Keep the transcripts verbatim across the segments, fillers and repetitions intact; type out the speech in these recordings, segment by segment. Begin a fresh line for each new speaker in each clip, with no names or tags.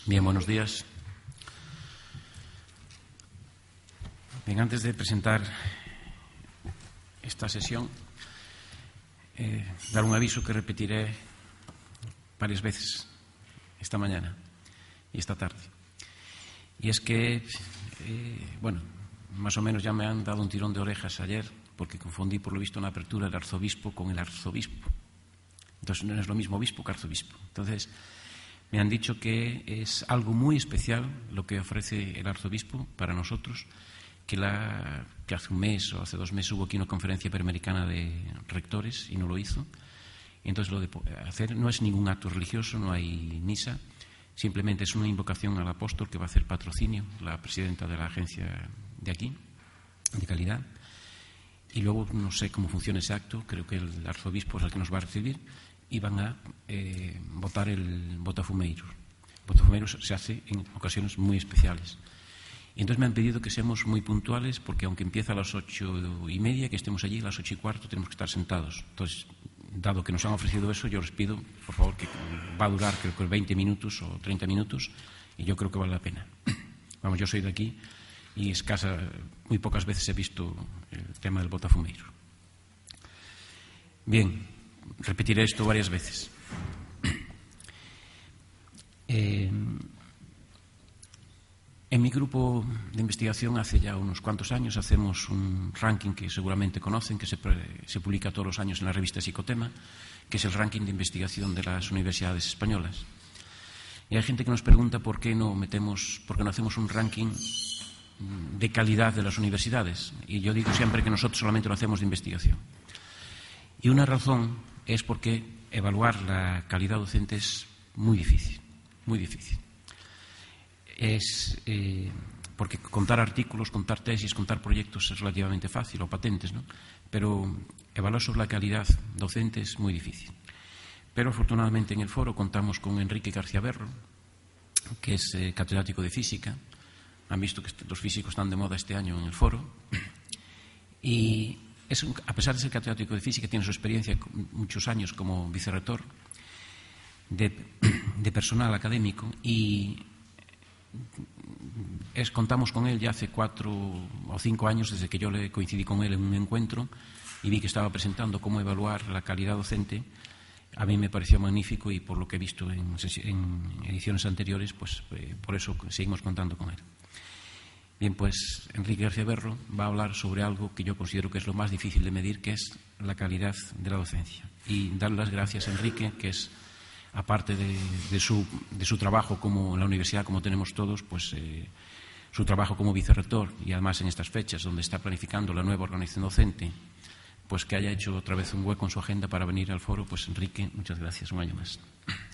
Bien, buenos días. Bien, antes de presentar esta sesión, eh, dar un aviso que repetiré varias veces esta mañana y esta tarde. Y es que, eh, bueno, más o menos ya me han dado un tirón de orejas ayer porque confundí, por lo visto, en la apertura el arzobispo con el arzobispo. Entonces no es lo mismo obispo que arzobispo. Entonces me han dicho que es algo muy especial lo que ofrece el arzobispo para nosotros, que, la, que hace un mes o hace dos meses hubo aquí una conferencia peramericana de rectores y no lo hizo. Y entonces lo de hacer no es ningún acto religioso, no hay misa, simplemente es una invocación al apóstol que va a hacer patrocinio, la presidenta de la agencia de aquí, de calidad. Y luego no sé cómo funciona ese acto, creo que el arzobispo es el que nos va a recibir y van a eh, votar el Botafumeiro. El Botafumeiro se hace en ocasiones muy especiales. Y entonces me han pedido que seamos muy puntuales porque aunque empieza a las ocho y media, que estemos allí, a las ocho y cuarto tenemos que estar sentados. Entonces, dado que nos han ofrecido eso, yo les pido, por favor, que va a durar creo que veinte minutos o treinta minutos y yo creo que vale la pena. Vamos, yo soy de aquí y escasa, muy pocas veces he visto el tema del Botafumeiro. Bien, repetiré esto varias veces. Eh, en mi grupo de investigación hace ya unos cuantos años hacemos un ranking que seguramente conocen, que se, se publica todos los años en la revista Psicotema, que es el ranking de investigación de las universidades españolas. Y hay gente que nos pregunta por qué no metemos, por qué no hacemos un ranking de calidad de las universidades. Y yo digo siempre que nosotros solamente lo hacemos de investigación. Y una razón es porque evaluar la calidad docente es muy difícil, muy difícil. Es eh, porque contar artículos, contar tesis, contar proyectos es relativamente fácil, o patentes, ¿no? Pero evaluar sobre la calidad docente es muy difícil. Pero afortunadamente en el foro contamos con Enrique García Berro, que es eh, catedrático de física. Han visto que los físicos están de moda este año en el foro. Y es un, a pesar de ser catedrático de física, tiene su experiencia muchos años como vicerrector de, de personal académico y es, contamos con él ya hace cuatro o cinco años desde que yo le coincidí con él en un encuentro y vi que estaba presentando cómo evaluar la calidad docente. A mí me pareció magnífico y por lo que he visto en, en ediciones anteriores, pues eh, por eso seguimos contando con él. Bien, pues Enrique García Berro va a hablar sobre algo que yo considero que es lo más difícil de medir, que es la calidad de la docencia. Y darle las gracias a Enrique, que es, aparte de, de, su, de su trabajo como en la universidad, como tenemos todos, pues eh, su trabajo como vicerrector y además en estas fechas donde está planificando la nueva organización docente, pues que haya hecho otra vez un hueco en su agenda para venir al foro. Pues Enrique, muchas gracias, un año más.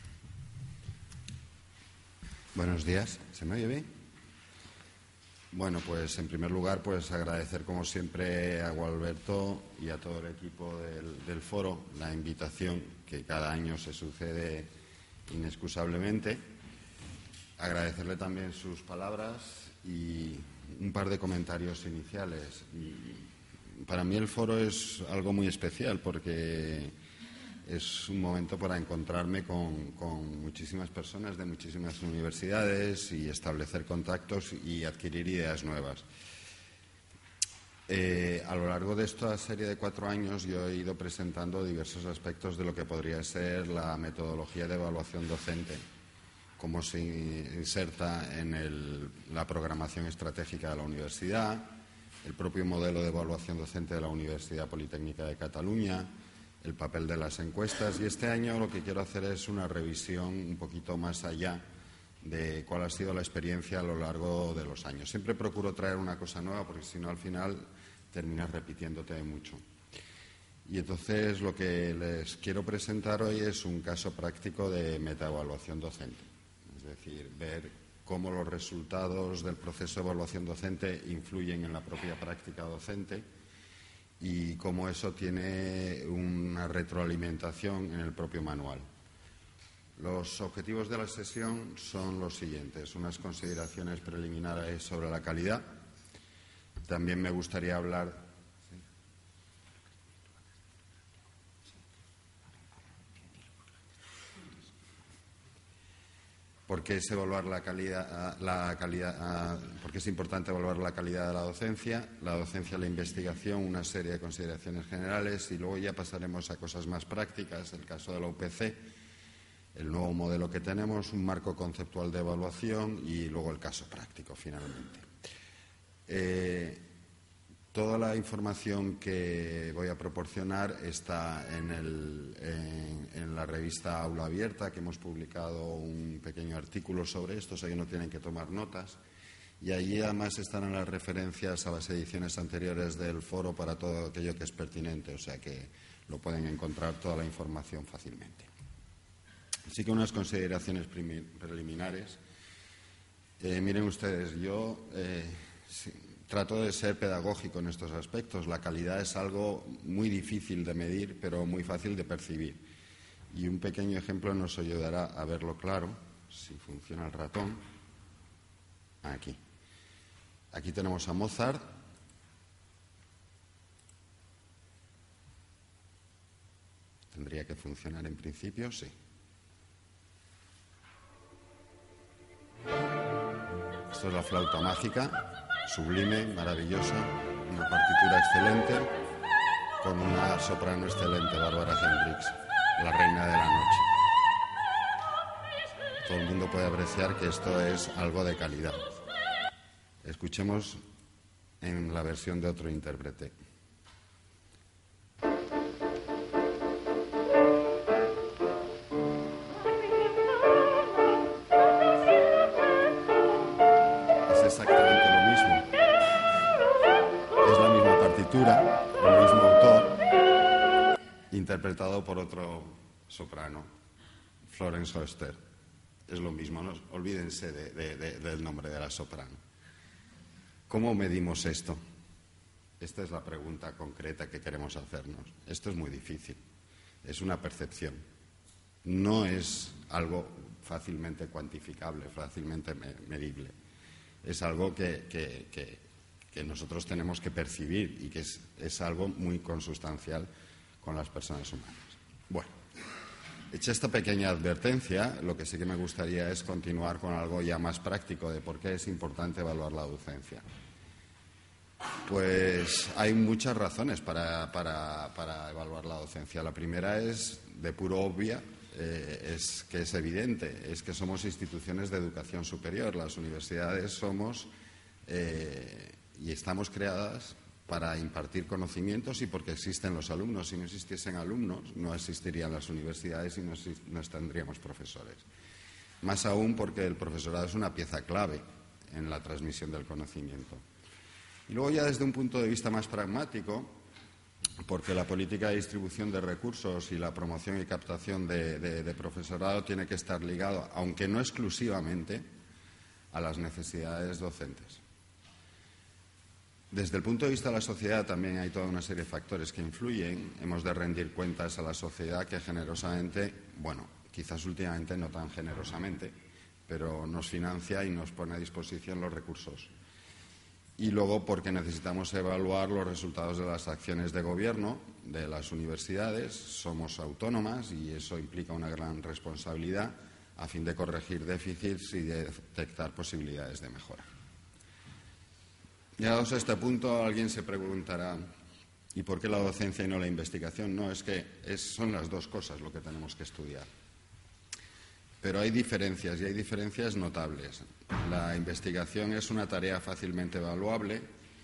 Buenos días, ¿se me oye bien? Bueno, pues en primer lugar, pues agradecer como siempre a Gualberto y a todo el equipo del, del foro la invitación que cada año se sucede inexcusablemente. Agradecerle también sus palabras y un par de comentarios iniciales. Para mí el foro es algo muy especial porque es un momento para encontrarme con, con muchísimas personas de muchísimas universidades y establecer contactos y adquirir ideas nuevas. Eh, a lo largo de esta serie de cuatro años yo he ido presentando diversos aspectos de lo que podría ser la metodología de evaluación docente, cómo se inserta en el, la programación estratégica de la universidad, el propio modelo de evaluación docente de la Universidad Politécnica de Cataluña, el papel de las encuestas, y este año lo que quiero hacer es una revisión un poquito más allá de cuál ha sido la experiencia a lo largo de los años. Siempre procuro traer una cosa nueva porque si no al final terminas repitiéndote mucho. Y entonces lo que les quiero presentar hoy es un caso práctico de metaevaluación docente, es decir, ver cómo los resultados del proceso de evaluación docente influyen en la propia práctica docente y cómo eso tiene una retroalimentación en el propio manual. Los objetivos de la sesión son los siguientes: unas consideraciones preliminares sobre la calidad. También me gustaría hablar ¿Por qué es evaluar la calidad, la calidad, por qué es importante evaluar la calidad de la docencia, la docencia, la investigación, una serie de consideraciones generales y luego ya pasaremos a cosas más prácticas, el caso de la U P C, el nuevo modelo que tenemos, un marco conceptual de evaluación y luego el caso práctico, finalmente. Eh, Toda la información que voy a proporcionar está en, el, en, en la revista Aula Abierta, que hemos publicado un pequeño artículo sobre esto, o sea que no tienen que tomar notas. Y allí además están las referencias a las ediciones anteriores del foro para todo aquello que es pertinente, o sea que lo pueden encontrar toda la información fácilmente. Así que unas consideraciones preliminares. Eh, miren ustedes, yo... Eh, sí, trato de ser pedagógico en estos aspectos. La calidad es algo muy difícil de medir, pero muy fácil de percibir. Y un pequeño ejemplo nos ayudará a verlo claro, si funciona el ratón. Aquí. Aquí tenemos a Mozart. Tendría que funcionar en principio, sí. Esto es la flauta mágica. Sublime, maravillosa, una partitura excelente, con una soprano excelente, Bárbara Hendricks, la reina de la noche. Todo el mundo puede apreciar que esto es algo de calidad. Escuchemos en la versión de otro intérprete. El mismo autor, interpretado por otro soprano, Florence Oester. Es lo mismo, no olvídense de, de, de, del nombre de la soprano. ¿Cómo medimos esto? Esta es la pregunta concreta que queremos hacernos. Esto es muy difícil. Es una percepción. No es algo fácilmente cuantificable, fácilmente medible. Es algo que... que, que que nosotros tenemos que percibir y que es, es algo muy consustancial con las personas humanas. Bueno, hecha esta pequeña advertencia, lo que sí que me gustaría es continuar con algo ya más práctico de por qué es importante evaluar la docencia. Pues hay muchas razones para, para, para evaluar la docencia. La primera es, de puro obvia, eh, es que es evidente, es que somos instituciones de educación superior. Las universidades somos... Eh, y estamos creadas para impartir conocimientos y porque existen los alumnos. Si no existiesen alumnos, no existirían las universidades y no, no tendríamos profesores. Más aún porque el profesorado es una pieza clave en la transmisión del conocimiento. Y luego ya desde un punto de vista más pragmático, porque la política de distribución de recursos y la promoción y captación de, de, de profesorado tiene que estar ligado, aunque no exclusivamente, a las necesidades docentes. Desde el punto de vista de la sociedad también hay toda una serie de factores que influyen. Hemos de rendir cuentas a la sociedad que generosamente, bueno, quizás últimamente no tan generosamente, pero nos financia y nos pone a disposición los recursos. Y luego porque necesitamos evaluar los resultados de las acciones de gobierno de las universidades. Somos autónomas y eso implica una gran responsabilidad a fin de corregir déficits y de detectar posibilidades de mejora. Llegados a este punto, alguien se preguntará, ¿y por qué la docencia y no la investigación? No, es que es, son las dos cosas lo que tenemos que estudiar. Pero hay diferencias, y hay diferencias notables. La investigación es una tarea fácilmente evaluable.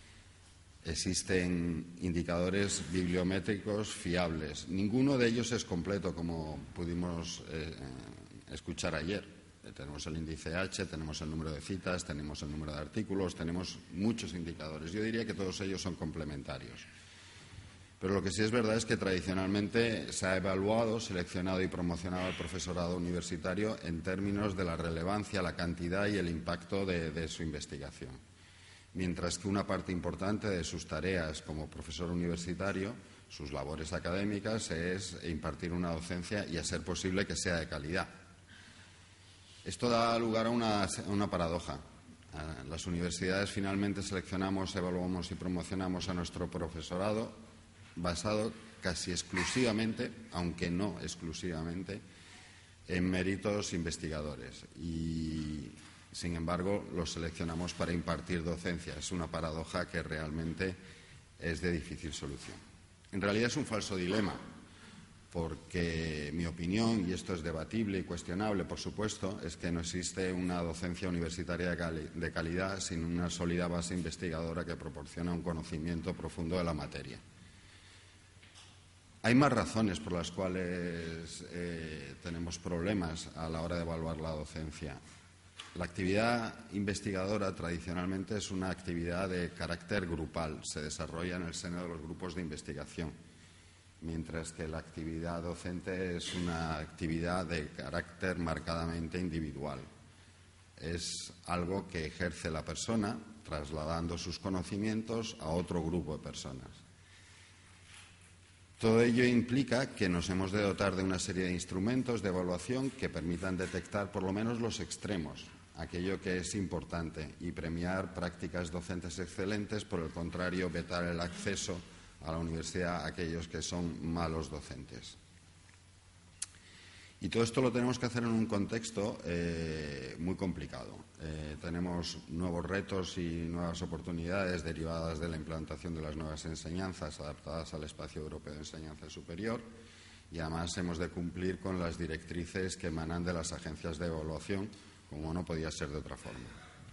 Existen indicadores bibliométricos fiables. Ninguno de ellos es completo, como pudimos eh, escuchar ayer. Tenemos el índice H, tenemos el número de citas, tenemos el número de artículos, tenemos muchos indicadores. Yo diría que todos ellos son complementarios. Pero lo que sí es verdad es que tradicionalmente se ha evaluado, seleccionado y promocionado al profesorado universitario en términos de la relevancia, la cantidad y el impacto de, de su investigación. Mientras que una parte importante de sus tareas como profesor universitario, sus labores académicas, es impartir una docencia y, a ser posible, que sea de calidad. Esto da lugar a una, a una paradoja. Las universidades finalmente seleccionamos, evaluamos y promocionamos a nuestro profesorado basado casi exclusivamente, aunque no exclusivamente, en méritos investigadores y, sin embargo, los seleccionamos para impartir docencia. Es una paradoja que realmente es de difícil solución. En realidad es un falso dilema, porque mi opinión, y esto es debatible y cuestionable, por supuesto, es que no existe una docencia universitaria de, cali de calidad sin una sólida base investigadora que proporciona un conocimiento profundo de la materia. Hay más razones por las cuales eh, tenemos problemas a la hora de evaluar la docencia. La actividad investigadora tradicionalmente es una actividad de carácter grupal, se desarrolla en el seno de los grupos de investigación, mientras que la actividad docente es una actividad de carácter marcadamente individual. Es algo que ejerce la persona trasladando sus conocimientos a otro grupo de personas. Todo ello implica que nos hemos de dotar de una serie de instrumentos de evaluación que permitan detectar por lo menos los extremos, aquello que es importante, y premiar prácticas docentes excelentes, por el contrario, vetar el acceso a la universidad a aquellos que son malos docentes. Y todo esto lo tenemos que hacer en un contexto eh, muy complicado. Eh, tenemos nuevos retos y nuevas oportunidades derivadas de la implantación de las nuevas enseñanzas adaptadas al espacio europeo de enseñanza superior, y además hemos de cumplir con las directrices que emanan de las agencias de evaluación, como no podía ser de otra forma.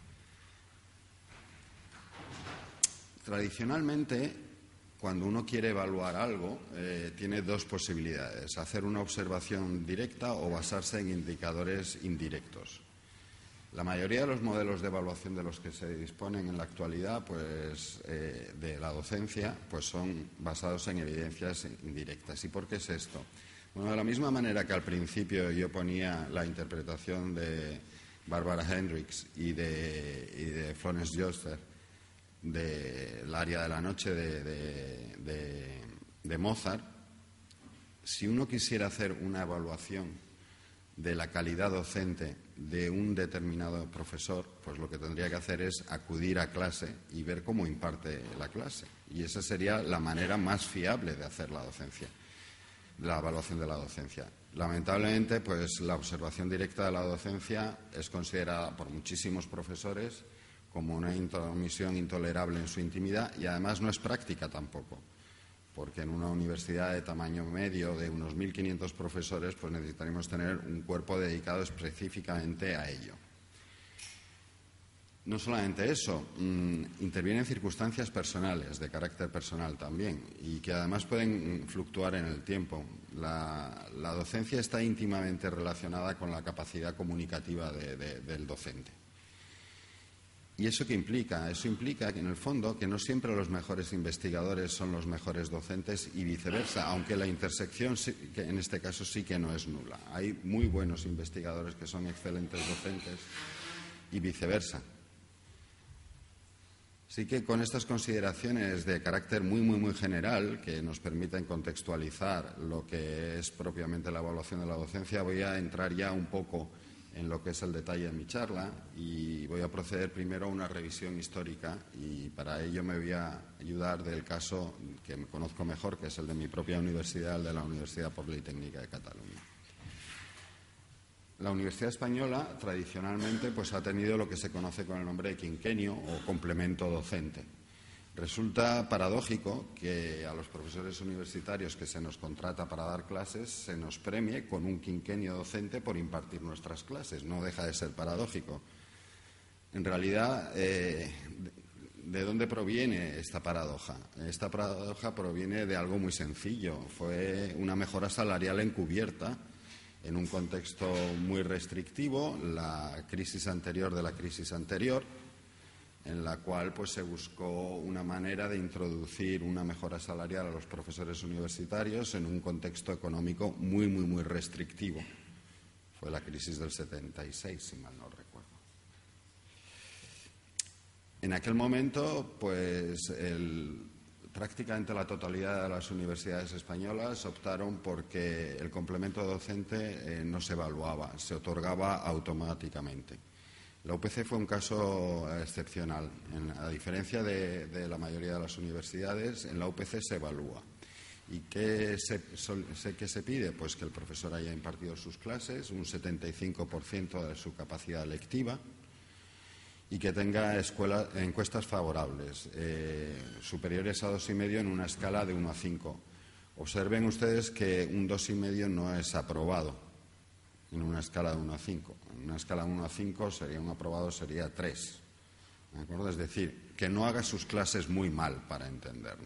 Tradicionalmente, cuando uno quiere evaluar algo, eh, tiene dos posibilidades: hacer una observación directa o basarse en indicadores indirectos. La mayoría de los modelos de evaluación de los que se disponen en la actualidad, pues, eh, de la docencia, pues son basados en evidencias indirectas. ¿Y por qué es esto? Bueno, de la misma manera que al principio yo ponía la interpretación de Barbara Hendricks y de, y de Florence Joster del área de la noche de, de, de, de Mozart, si uno quisiera hacer una evaluación de la calidad docente de un determinado profesor, pues lo que tendría que hacer es acudir a clase y ver cómo imparte la clase. Y esa sería la manera más fiable de hacer la docencia, la evaluación de la docencia. Lamentablemente, pues la observación directa de la docencia es considerada por muchísimos profesores como una intromisión intolerable en su intimidad, y además no es práctica tampoco, porque en una universidad de tamaño medio de unos mil quinientos profesores, pues necesitaremos tener un cuerpo dedicado específicamente a ello. No solamente eso, mmm, intervienen circunstancias personales, de carácter personal también, y que además pueden fluctuar en el tiempo. La, la docencia está íntimamente relacionada con la capacidad comunicativa de, de, del docente. ¿Y eso qué implica? Eso implica que, en el fondo, que no siempre los mejores investigadores son los mejores docentes y viceversa, aunque la intersección sí, que en este caso sí que no es nula. Hay muy buenos investigadores que son excelentes docentes y viceversa. Así que, con estas consideraciones de carácter muy, muy, muy general, que nos permiten contextualizar lo que es propiamente la evaluación de la docencia, voy a entrar ya un poco en lo que es el detalle de mi charla, y voy a proceder primero a una revisión histórica, y para ello me voy a ayudar del caso que me conozco mejor, que es el de mi propia universidad, el de la Universidad Politécnica de Cataluña. La Universidad Española tradicionalmente pues ha tenido lo que se conoce con el nombre de quinquenio o complemento docente. Resulta paradójico que a los profesores universitarios que se nos contrata para dar clases se nos premie con un quinquenio docente por impartir nuestras clases. No deja de ser paradójico. En realidad, eh, ¿de dónde proviene esta paradoja? Esta paradoja proviene de algo muy sencillo. Fue una mejora salarial encubierta en un contexto muy restrictivo, la crisis anterior de la crisis anterior, en la cual pues se buscó una manera de introducir una mejora salarial a los profesores universitarios en un contexto económico muy, muy, muy restrictivo. Fue la crisis del setenta y seis, si mal no recuerdo. En aquel momento, pues el, prácticamente la totalidad de las universidades españolas optaron porque el complemento docente eh, no se evaluaba, se otorgaba automáticamente. La U P C fue un caso excepcional. En, a diferencia de, de la mayoría de las universidades, en la U P C se evalúa. ¿Y qué se, sé que se pide? Pues que el profesor haya impartido sus clases, un setenta y cinco por ciento de su capacidad lectiva, y que tenga escuela, encuestas favorables, eh, superiores a dos y medio en una escala de uno a cinco. Observen ustedes que un dos y medio no es aprobado en una escala de uno a cinco. En una escala de uno a cinco sería un aprobado, sería tres. ¿De acuerdo? Es decir, que no haga sus clases muy mal, para entendernos.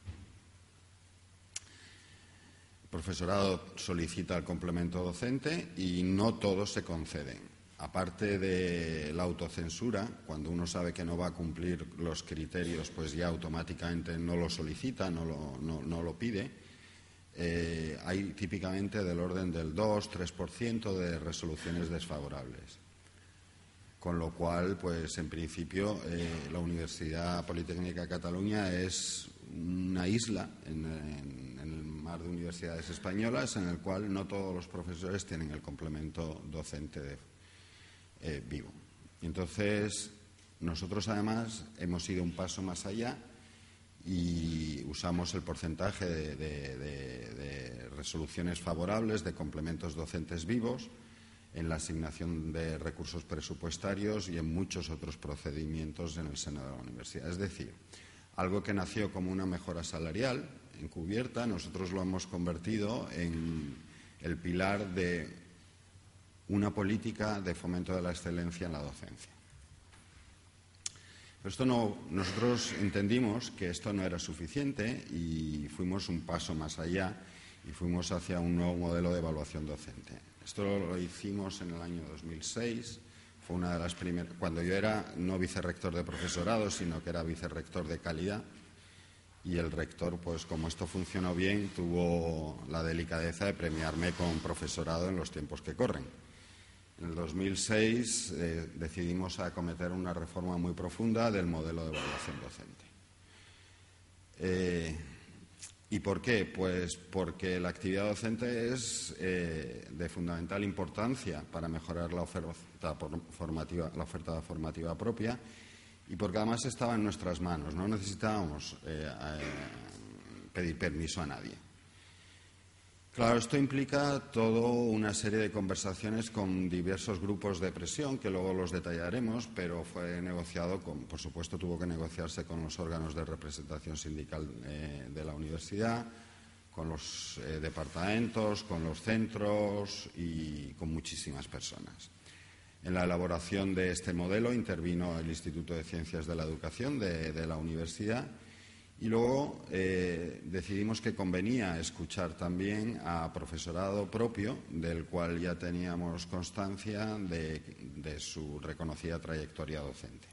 El profesorado solicita el complemento docente y no todos se conceden. Aparte de la autocensura, cuando uno sabe que no va a cumplir los criterios, pues ya automáticamente no lo solicita, no lo, no, no lo pide. Eh, hay típicamente del orden del dos a tres por ciento de resoluciones desfavorables. Con lo cual, pues en principio, eh, la Universidad Politécnica de Cataluña es una isla en, en, en el mar de universidades españolas, en el cual no todos los profesores tienen el complemento docente de, eh, vivo. Entonces, nosotros además hemos ido un paso más allá y usamos el porcentaje de, de, de, de resoluciones favorables de complementos docentes vivos en la asignación de recursos presupuestarios y en muchos otros procedimientos en el seno de la universidad. Es decir, algo que nació como una mejora salarial encubierta, nosotros lo hemos convertido en el pilar de una política de fomento de la excelencia en la docencia. Pero esto no, nosotros entendimos que esto no era suficiente y fuimos un paso más allá y fuimos hacia un nuevo modelo de evaluación docente. Esto lo hicimos en el año dos mil seis, fue una de las primeras, cuando yo era no vicerrector de profesorado, sino que era vicerrector de calidad, y el rector, pues como esto funcionó bien, tuvo la delicadeza de premiarme con profesorado en los tiempos que corren. En el dos mil seis eh, decidimos acometer una reforma muy profunda del modelo de evaluación docente. Eh, ¿Y por qué? Pues porque la actividad docente es eh, de fundamental importancia para mejorar la oferta formativa, la oferta formativa propia, y porque además estaba en nuestras manos, no necesitábamos eh, eh, pedir permiso a nadie. Claro, esto implica toda una serie de conversaciones con diversos grupos de presión, que luego los detallaremos, pero fue negociado, con, por supuesto tuvo que negociarse con los órganos de representación sindical eh, de la universidad, con los eh, departamentos, con los centros y con muchísimas personas. En la elaboración de este modelo intervino el Instituto de Ciencias de la Educación de, de la universidad. Y luego eh, decidimos que convenía escuchar también a profesorado propio, del cual ya teníamos constancia de, de su reconocida trayectoria docente.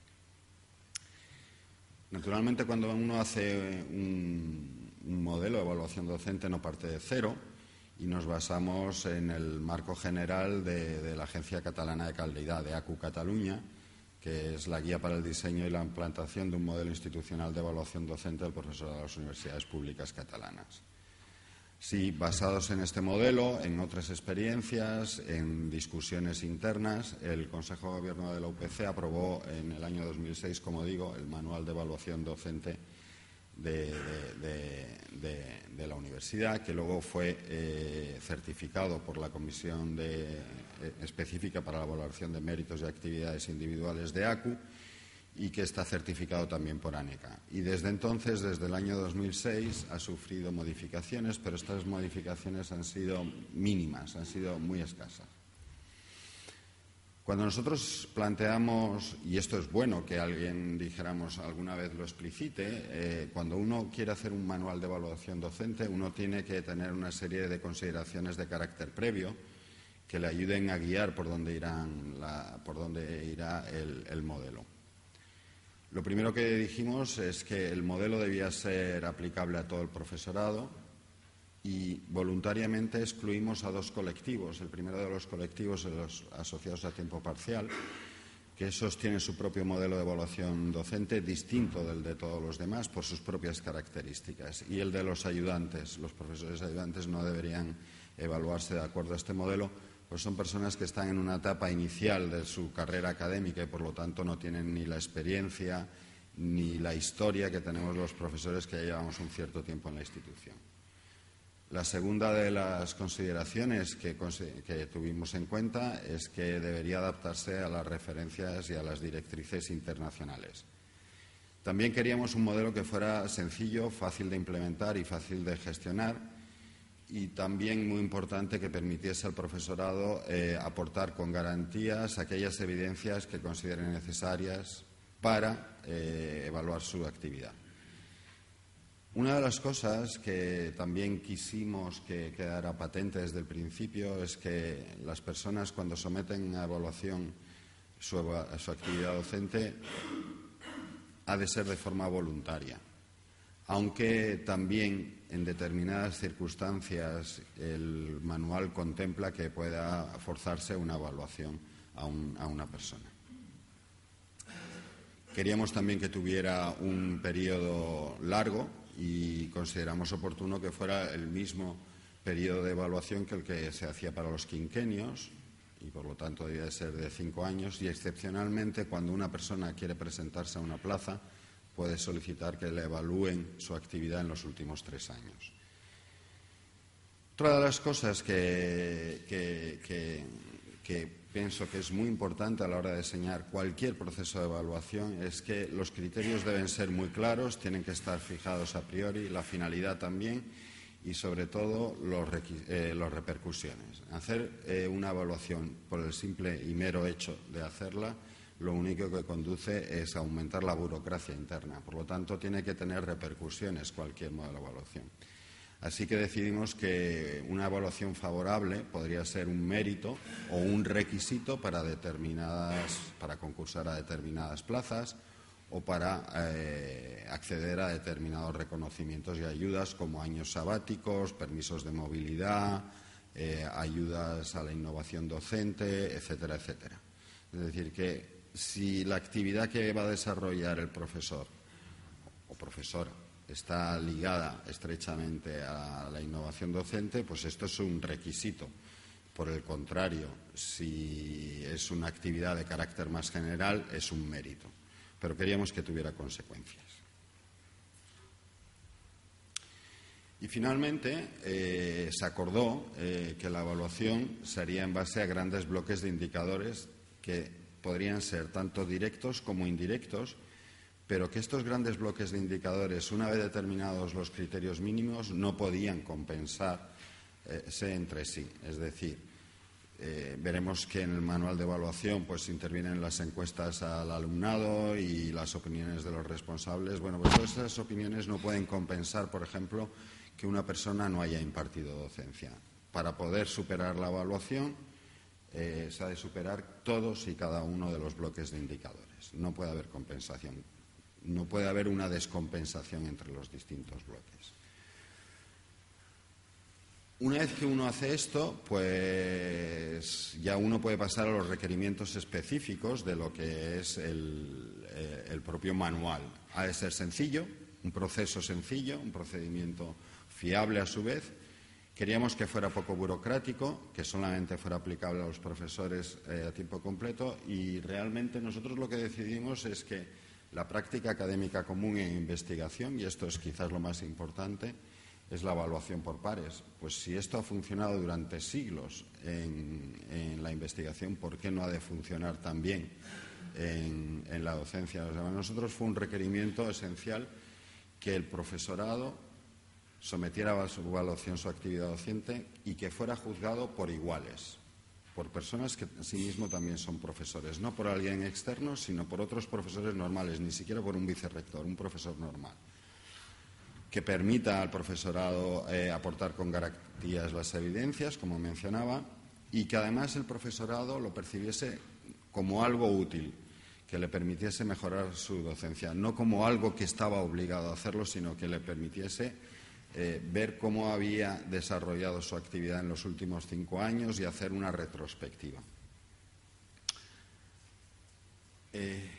Naturalmente, cuando uno hace un, un modelo de evaluación docente no parte de cero y nos basamos en el marco general de, de la Agencia Catalana de Calidad, de A C U Cataluña, que es la guía para el diseño y la implantación de un modelo institucional de evaluación docente del profesorado de las universidades públicas catalanas. Sí, basados en este modelo, en otras experiencias, en discusiones internas, el Consejo de Gobierno de la U P C aprobó en el año dos mil seis, como digo, el Manual de Evaluación Docente de, de, de, de, de la universidad, que luego fue eh, certificado por la Comisión de, eh, específica para la evaluación de méritos y actividades individuales de A C U, y que está certificado también por ANECA. Y desde entonces, desde el año dos mil seis, ha sufrido modificaciones, pero estas modificaciones han sido mínimas, han sido muy escasas. Cuando nosotros planteamos, y esto es bueno que alguien, dijéramos, alguna vez lo explicite, eh, cuando uno quiere hacer un manual de evaluación docente, uno tiene que tener una serie de consideraciones de carácter previo que le ayuden a guiar por dónde, irán la, por dónde irá el, el modelo. Lo primero que dijimos es que el modelo debía ser aplicable a todo el profesorado, y voluntariamente excluimos a dos colectivos. El primero de los colectivos es los asociados a tiempo parcial, que esos tienen su propio modelo de evaluación docente distinto del de todos los demás por sus propias características. Y el de los ayudantes. Los profesores ayudantes no deberían evaluarse de acuerdo a este modelo, pues son personas que están en una etapa inicial de su carrera académica y por lo tanto no tienen ni la experiencia ni la historia que tenemos los profesores que ya llevamos un cierto tiempo en la institución. La segunda de las consideraciones que, que tuvimos en cuenta es que debería adaptarse a las referencias y a las directrices internacionales. También queríamos un modelo que fuera sencillo, fácil de implementar y fácil de gestionar, y también muy importante que permitiese al profesorado eh, aportar con garantías aquellas evidencias que consideren necesarias para eh, evaluar su actividad. Una de las cosas que también quisimos que quedara patente desde el principio es que las personas, cuando someten a evaluación su, su actividad docente, ha de ser de forma voluntaria, aunque también en determinadas circunstancias el manual contempla que pueda forzarse una evaluación a, un, a una persona. Queríamos también que tuviera un periodo largo y consideramos oportuno que fuera el mismo periodo de evaluación que el que se hacía para los quinquenios, y por lo tanto debía de ser de cinco años, y excepcionalmente cuando una persona quiere presentarse a una plaza puede solicitar que le evalúen su actividad en los últimos tres años. Otra de las cosas que, que, que, que pienso que es muy importante a la hora de diseñar cualquier proceso de evaluación es que los criterios deben ser muy claros, tienen que estar fijados a priori, la finalidad también, y sobre todo los, eh, las repercusiones. Hacer eh, una evaluación por el simple y mero hecho de hacerla, lo único que conduce es a aumentar la burocracia interna. Por lo tanto, tiene que tener repercusiones cualquier modelo de evaluación. Así que decidimos que una evaluación favorable podría ser un mérito o un requisito para, determinadas, para concursar a determinadas plazas o para eh, acceder a determinados reconocimientos y ayudas como años sabáticos, permisos de movilidad, eh, ayudas a la innovación docente, etcétera, etcétera. Es decir, que si la actividad que va a desarrollar el profesor o profesora está ligada estrechamente a la innovación docente, pues esto es un requisito. Por el contrario, si es una actividad de carácter más general, es un mérito. Pero queríamos que tuviera consecuencias. Y finalmente eh, se acordó eh, que la evaluación se haría en base a grandes bloques de indicadores que podrían ser tanto directos como indirectos, pero que estos grandes bloques de indicadores, una vez determinados los criterios mínimos, no podían compensarse entre sí. Es decir, eh, veremos que en el manual de evaluación pues intervienen las encuestas al alumnado y las opiniones de los responsables. Bueno, pues todas esas opiniones no pueden compensar, por ejemplo, que una persona no haya impartido docencia. Para poder superar la evaluación, eh, se ha de superar todos y cada uno de los bloques de indicadores. No puede haber compensación. No puede haber una descompensación entre los distintos bloques. Una vez que uno hace esto, pues ya uno puede pasar a los requerimientos específicos de lo que es el, eh, el propio manual. Ha de ser sencillo, un proceso sencillo, un procedimiento fiable a su vez. Queríamos que fuera poco burocrático, que solamente fuera aplicable a los profesores eh, a tiempo completo, y realmente nosotros lo que decidimos es que la práctica académica común en investigación, y esto es quizás lo más importante, es la evaluación por pares. Pues si esto ha funcionado durante siglos en, en la investigación, ¿por qué no ha de funcionar también en, en la docencia? O sea, para nosotros fue un requerimiento esencial que el profesorado sometiera a su evaluación su actividad docente y que fuera juzgado por iguales, por personas que asimismo también son profesores, no por alguien externo, sino por otros profesores normales, ni siquiera por un vicerrector, un profesor normal, que permita al profesorado eh, aportar con garantías las evidencias, como mencionaba, y que además el profesorado lo percibiese como algo útil, que le permitiese mejorar su docencia, no como algo que estaba obligado a hacerlo, sino que le permitiese Eh, ver cómo había desarrollado su actividad en los últimos cinco años y hacer una retrospectiva. Eh,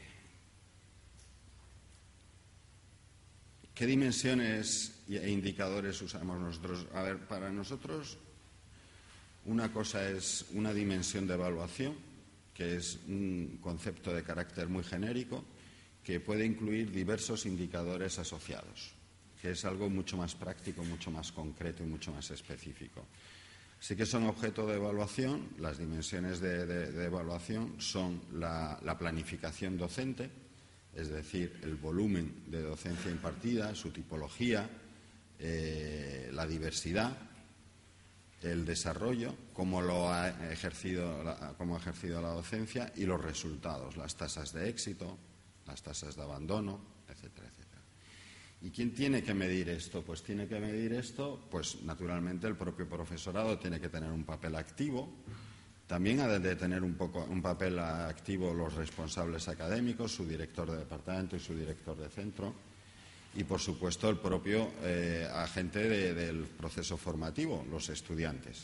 ¿Qué dimensiones e indicadores usamos nosotros? A ver, para nosotros una cosa es una dimensión de evaluación, que es un concepto de carácter muy genérico, que puede incluir diversos indicadores asociados. que es algo mucho más práctico, mucho más concreto y mucho más específico. Sí que son objeto de evaluación, las dimensiones de, de, de evaluación son la, la planificación docente, es decir, el volumen de docencia impartida, su tipología, eh, la diversidad, el desarrollo, cómo lo ha ejercido, cómo ha ejercido la docencia y los resultados, las tasas de éxito, las tasas de abandono, etcétera, etcétera. ¿Y quién tiene que medir esto? Pues tiene que medir esto, pues naturalmente el propio profesorado tiene que tener un papel activo. También ha de tener un, poco, un papel activo los responsables académicos, su director de departamento y su director de centro. Y, por supuesto, el propio eh, agente de, del proceso formativo, los estudiantes.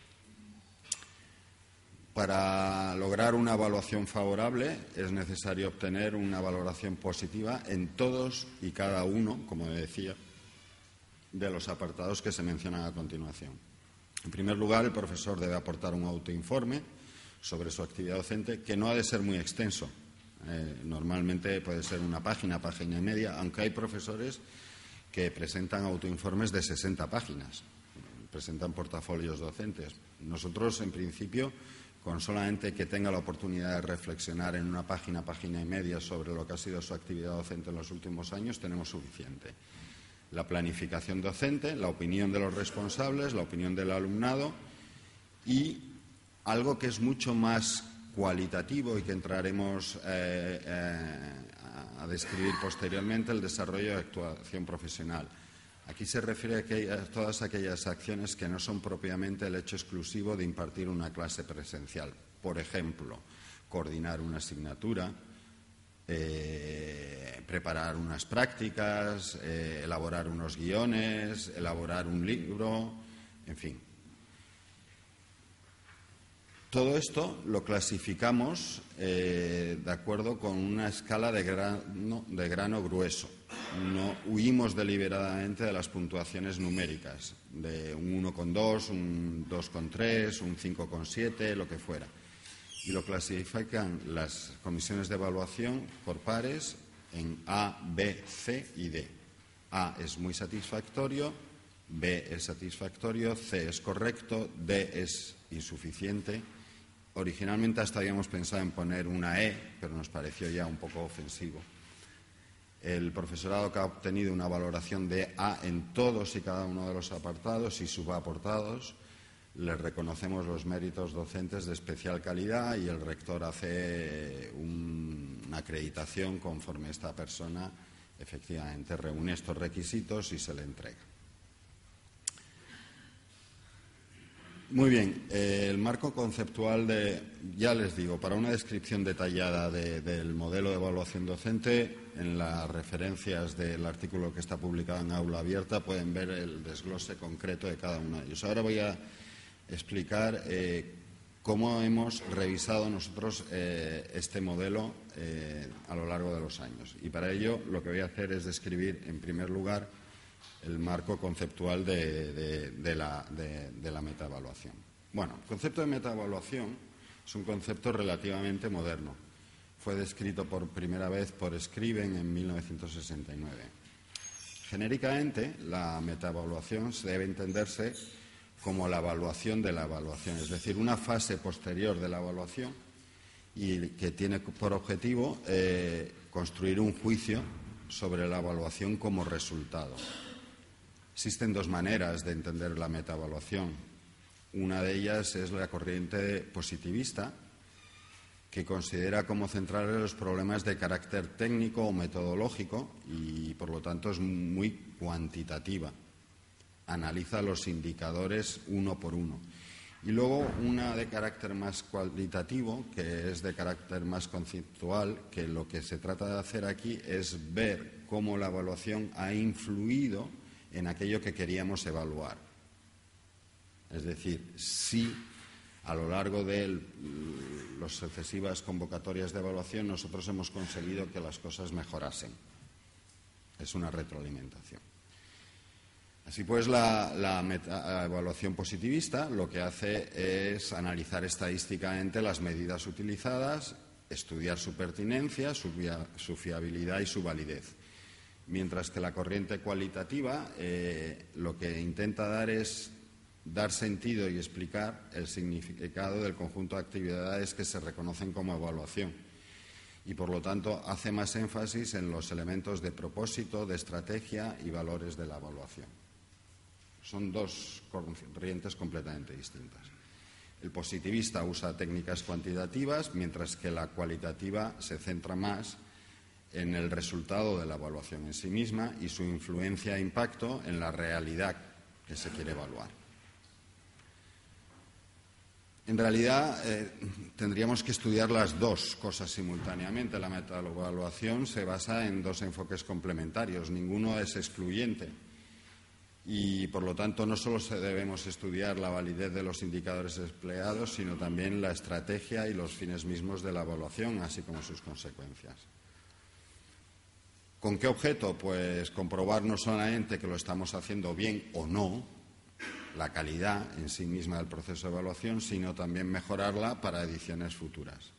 Para lograr una evaluación favorable es necesario obtener una valoración positiva en todos y cada uno, como decía, de los apartados que se mencionan a continuación. En primer lugar, el profesor debe aportar un autoinforme sobre su actividad docente, que no ha de ser muy extenso. Eh, normalmente puede ser una página, página y media, aunque hay profesores que presentan autoinformes de sesenta páginas, presentan portafolios docentes. Nosotros, en principio, con solamente que tenga la oportunidad de reflexionar en una página, página y media sobre lo que ha sido su actividad docente en los últimos años, tenemos suficiente. La planificación docente, la opinión de los responsables, la opinión del alumnado y algo que es mucho más cualitativo y que entraremos eh, eh, a describir posteriormente, el desarrollo de actuación profesional. Aquí se refiere a, aquellas, a todas aquellas acciones que no son propiamente el hecho exclusivo de impartir una clase presencial. Por ejemplo, coordinar una asignatura, eh, preparar unas prácticas, eh, elaborar unos guiones, elaborar un libro, en fin. Todo esto lo clasificamos eh, de acuerdo con una escala de grano, de grano grueso. No huimos deliberadamente de las puntuaciones numéricas, de un uno coma dos, un dos coma tres, un cinco coma siete, lo que fuera. Y lo clasifican las comisiones de evaluación por pares en A, B, C y D. A es muy satisfactorio, B es satisfactorio, C es correcto, D es insuficiente. Originalmente hasta habíamos pensado en poner una E, pero nos pareció ya un poco ofensivo. El profesorado que ha obtenido una valoración de A en todos y cada uno de los apartados y subaportados, les reconocemos los méritos docentes de especial calidad y el rector hace un, una acreditación conforme esta persona efectivamente reúne estos requisitos y se le entrega. Muy bien, eh, el marco conceptual de, ya les digo, para una descripción detallada de, del modelo de evaluación docente, en las referencias del artículo que está publicado en Aula Abierta pueden ver el desglose concreto de cada uno de ellos. Ahora voy a explicar eh, cómo hemos revisado nosotros eh, este modelo eh, a lo largo de los años. Y para ello lo que voy a hacer es describir, en primer lugar, el marco conceptual de, de, de la, de, de la metaevaluación. Bueno, el concepto de metaevaluación es un concepto relativamente moderno. Fue descrito por primera vez por Scriven en mil novecientos sesenta y nueve. Genéricamente, la metaevaluación debe entenderse como la evaluación de la evaluación, es decir, una fase posterior de la evaluación y que tiene por objetivo eh, construir un juicio sobre la evaluación como resultado. Existen dos maneras de entender la metaevaluación. Una de ellas es la corriente positivista, que considera como centrales los problemas de carácter técnico o metodológico y, por lo tanto, es muy cuantitativa. Analiza los indicadores uno por uno. Y luego una de carácter más cualitativo, que es de carácter más conceptual, que lo que se trata de hacer aquí es ver cómo la evaluación ha influido en aquello que queríamos evaluar. Es decir, si a lo largo de las sucesivas convocatorias de evaluación nosotros hemos conseguido que las cosas mejorasen. Es una retroalimentación. Así pues, la, la meta, evaluación positivista lo que hace es analizar estadísticamente las medidas utilizadas, estudiar su pertinencia, su, via, su fiabilidad y su validez. mientras que la corriente cualitativa eh, lo que intenta dar es dar sentido y explicar el significado del conjunto de actividades que se reconocen como evaluación y, por lo tanto, hace más énfasis en los elementos de propósito, de estrategia y valores de la evaluación. Son dos corrientes completamente distintas. El positivista usa técnicas cuantitativas, mientras que la cualitativa se centra más en el resultado de la evaluación en sí misma y su influencia e impacto en la realidad que se quiere evaluar. En realidad, eh, tendríamos que estudiar las dos cosas simultáneamente. La metaevaluación se basa en dos enfoques complementarios, ninguno es excluyente. Y, por lo tanto, no solo debemos estudiar la validez de los indicadores empleados, sino también la estrategia y los fines mismos de la evaluación, así como sus consecuencias. ¿Con qué objeto? Pues comprobar no solamente que lo estamos haciendo bien o no, la calidad en sí misma del proceso de evaluación, sino también mejorarla para ediciones futuras.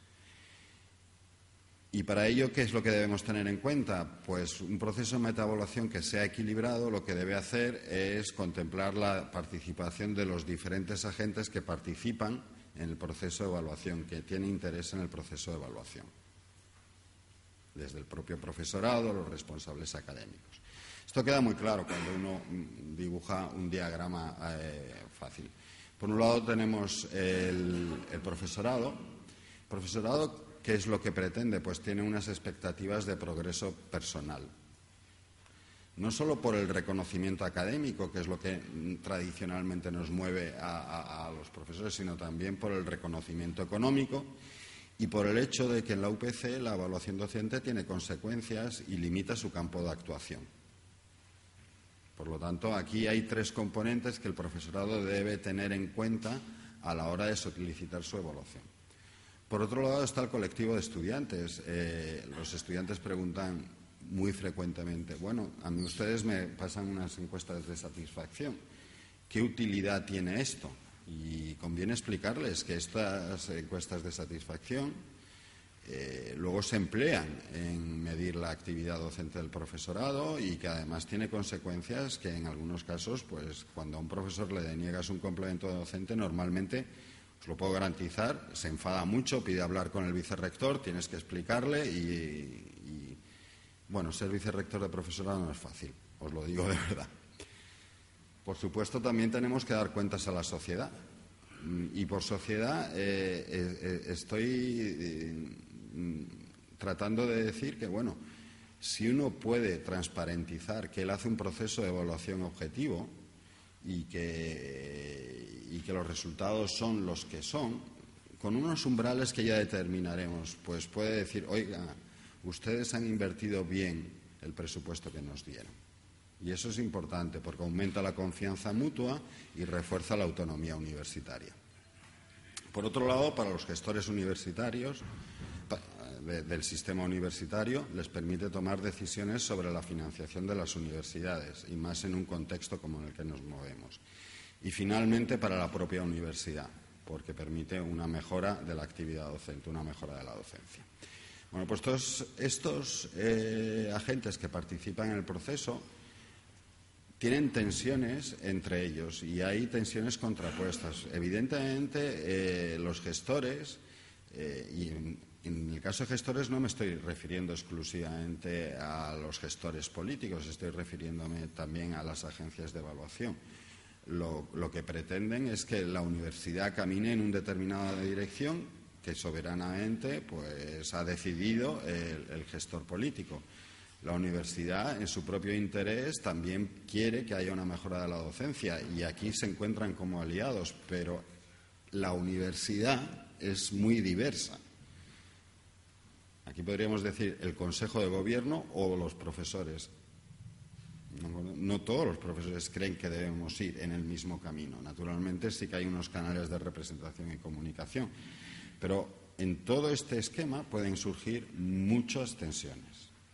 Y para ello, ¿qué es lo que debemos tener en cuenta? Pues un proceso de metaevaluación que sea equilibrado lo que debe hacer es contemplar la participación de los diferentes agentes que participan en el proceso de evaluación, que tienen interés en el proceso de evaluación, desde el propio profesorado, los responsables académicos. Esto queda muy claro cuando uno dibuja un diagrama eh, fácil. Por un lado tenemos el, el profesorado. El profesorado, ¿qué es lo que pretende? Pues tiene unas expectativas de progreso personal. No solo por el reconocimiento académico, que es lo que tradicionalmente nos mueve a, a, a los profesores, sino también por el reconocimiento económico y por el hecho de que en la U P C la evaluación docente tiene consecuencias y limita su campo de actuación. Por lo tanto, aquí hay tres componentes que el profesorado debe tener en cuenta a la hora de solicitar su evaluación. Por otro lado está el colectivo de estudiantes. Eh, los estudiantes preguntan muy frecuentemente, bueno, a mí ustedes me pasan unas encuestas de satisfacción. ¿Qué utilidad tiene esto? Y conviene explicarles que estas encuestas de satisfacción eh, luego se emplean en medir la actividad docente del profesorado y que además tiene consecuencias que en algunos casos, pues cuando a un profesor le deniegas un complemento docente, normalmente, os lo puedo garantizar, se enfada mucho, pide hablar con el vicerrector, tienes que explicarle y, y bueno, ser vicerrector de profesorado no es fácil, os lo digo de verdad. Por supuesto, también tenemos que dar cuentas a la sociedad. Y por sociedad eh, eh, estoy eh, tratando de decir que, bueno, si uno puede transparentizar que él hace un proceso de evaluación objetivo y que, y que los resultados son los que son, con unos umbrales que ya determinaremos, pues puede decir, oiga, ustedes han invertido bien el presupuesto que nos dieron. Y eso es importante porque aumenta la confianza mutua y refuerza la autonomía universitaria. Por otro lado, para los gestores universitarios de, del sistema universitario, les permite tomar decisiones sobre la financiación de las universidades y más en un contexto como en el que nos movemos. Y finalmente, para la propia universidad, porque permite una mejora de la actividad docente, una mejora de la docencia. Bueno, pues todos estos eh, agentes que participan en el proceso tienen tensiones entre ellos y hay tensiones contrapuestas. Evidentemente, eh, los gestores, eh, y en, en el caso de gestores no me estoy refiriendo exclusivamente a los gestores políticos, estoy refiriéndome también a las agencias de evaluación. Lo, lo que pretenden es que la universidad camine en una determinada dirección que soberanamente pues, ha decidido el, el gestor político. La universidad, en su propio interés, también quiere que haya una mejora de la docencia y aquí se encuentran como aliados, pero la universidad es muy diversa. Aquí podríamos decir el Consejo de Gobierno o los profesores. No, no todos los profesores creen que debemos ir en el mismo camino. Naturalmente sí que hay unos canales de representación y comunicación, pero en todo este esquema pueden surgir muchas tensiones.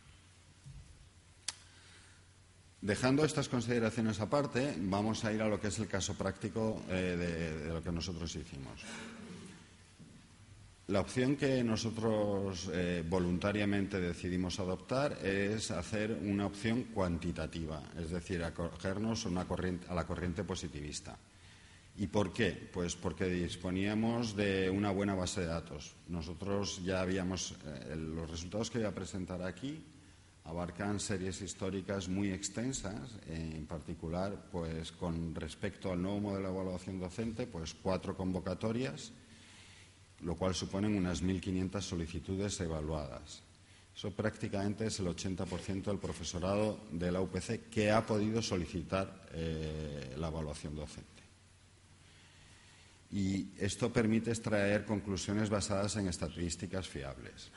Dejando estas consideraciones aparte, vamos a ir a lo que es el caso práctico eh, de, de lo que nosotros hicimos. La opción que nosotros eh, voluntariamente decidimos adoptar es hacer una opción cuantitativa, es decir, acogernos a, una corriente, a la corriente positivista. ¿Y por qué? Pues porque disponíamos de una buena base de datos. Nosotros ya habíamos, eh, los resultados que voy a presentar aquí abarcan series históricas muy extensas, en particular, pues con respecto al nuevo modelo de evaluación docente, pues cuatro convocatorias, lo cual suponen unas mil quinientas solicitudes evaluadas. Eso prácticamente es el ochenta por ciento del profesorado de la U P C que ha podido solicitar eh, la evaluación docente. Y esto permite extraer conclusiones basadas en estadísticas fiables.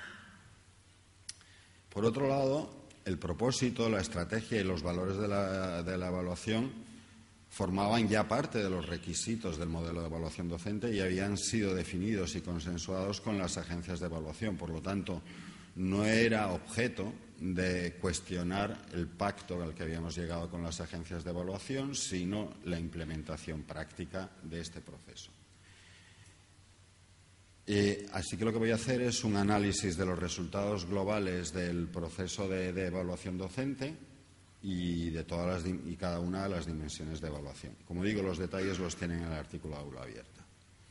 Por otro lado, el propósito, la estrategia y los valores de la, de la evaluación formaban ya parte de los requisitos del modelo de evaluación docente y habían sido definidos y consensuados con las agencias de evaluación. Por lo tanto, no era objeto de cuestionar el pacto al que habíamos llegado con las agencias de evaluación, sino la implementación práctica de este proceso. Eh, así que lo que voy a hacer es un análisis de los resultados globales del proceso de, de evaluación docente y de todas las, y cada una de las dimensiones de evaluación. Como digo, los detalles los tienen en el artículo Aula Abierta.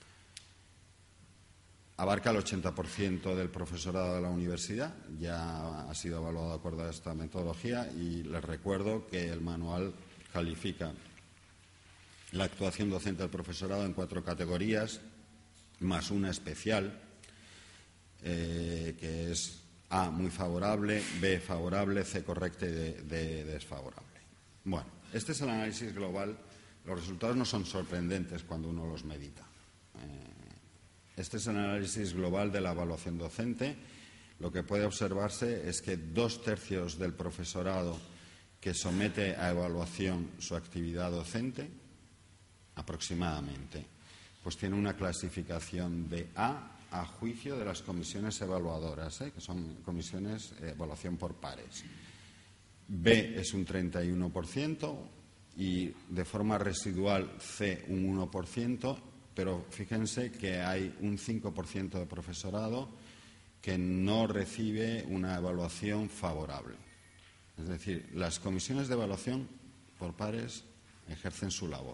Abarca el ochenta por ciento del profesorado de la universidad, ya ha sido evaluado de acuerdo a esta metodología y les recuerdo que el manual califica la actuación docente del profesorado en cuatro categorías, más una especial, eh, que es A, muy favorable, B, favorable, C, correcta y D, D, desfavorable. Bueno, este es el análisis global. Los resultados no son sorprendentes cuando uno los medita. Eh, este es el análisis global de la evaluación docente. Lo que puede observarse es que dos tercios del profesorado que somete a evaluación su actividad docente, aproximadamente, pues tiene una clasificación de A a juicio de las comisiones evaluadoras, ¿eh? que son comisiones de evaluación por pares. B es un treinta y uno por ciento y de forma residual C un uno por ciento, pero fíjense que hay un cinco por ciento de profesorado que no recibe una evaluación favorable. Es decir, las comisiones de evaluación por pares ejercen su labor.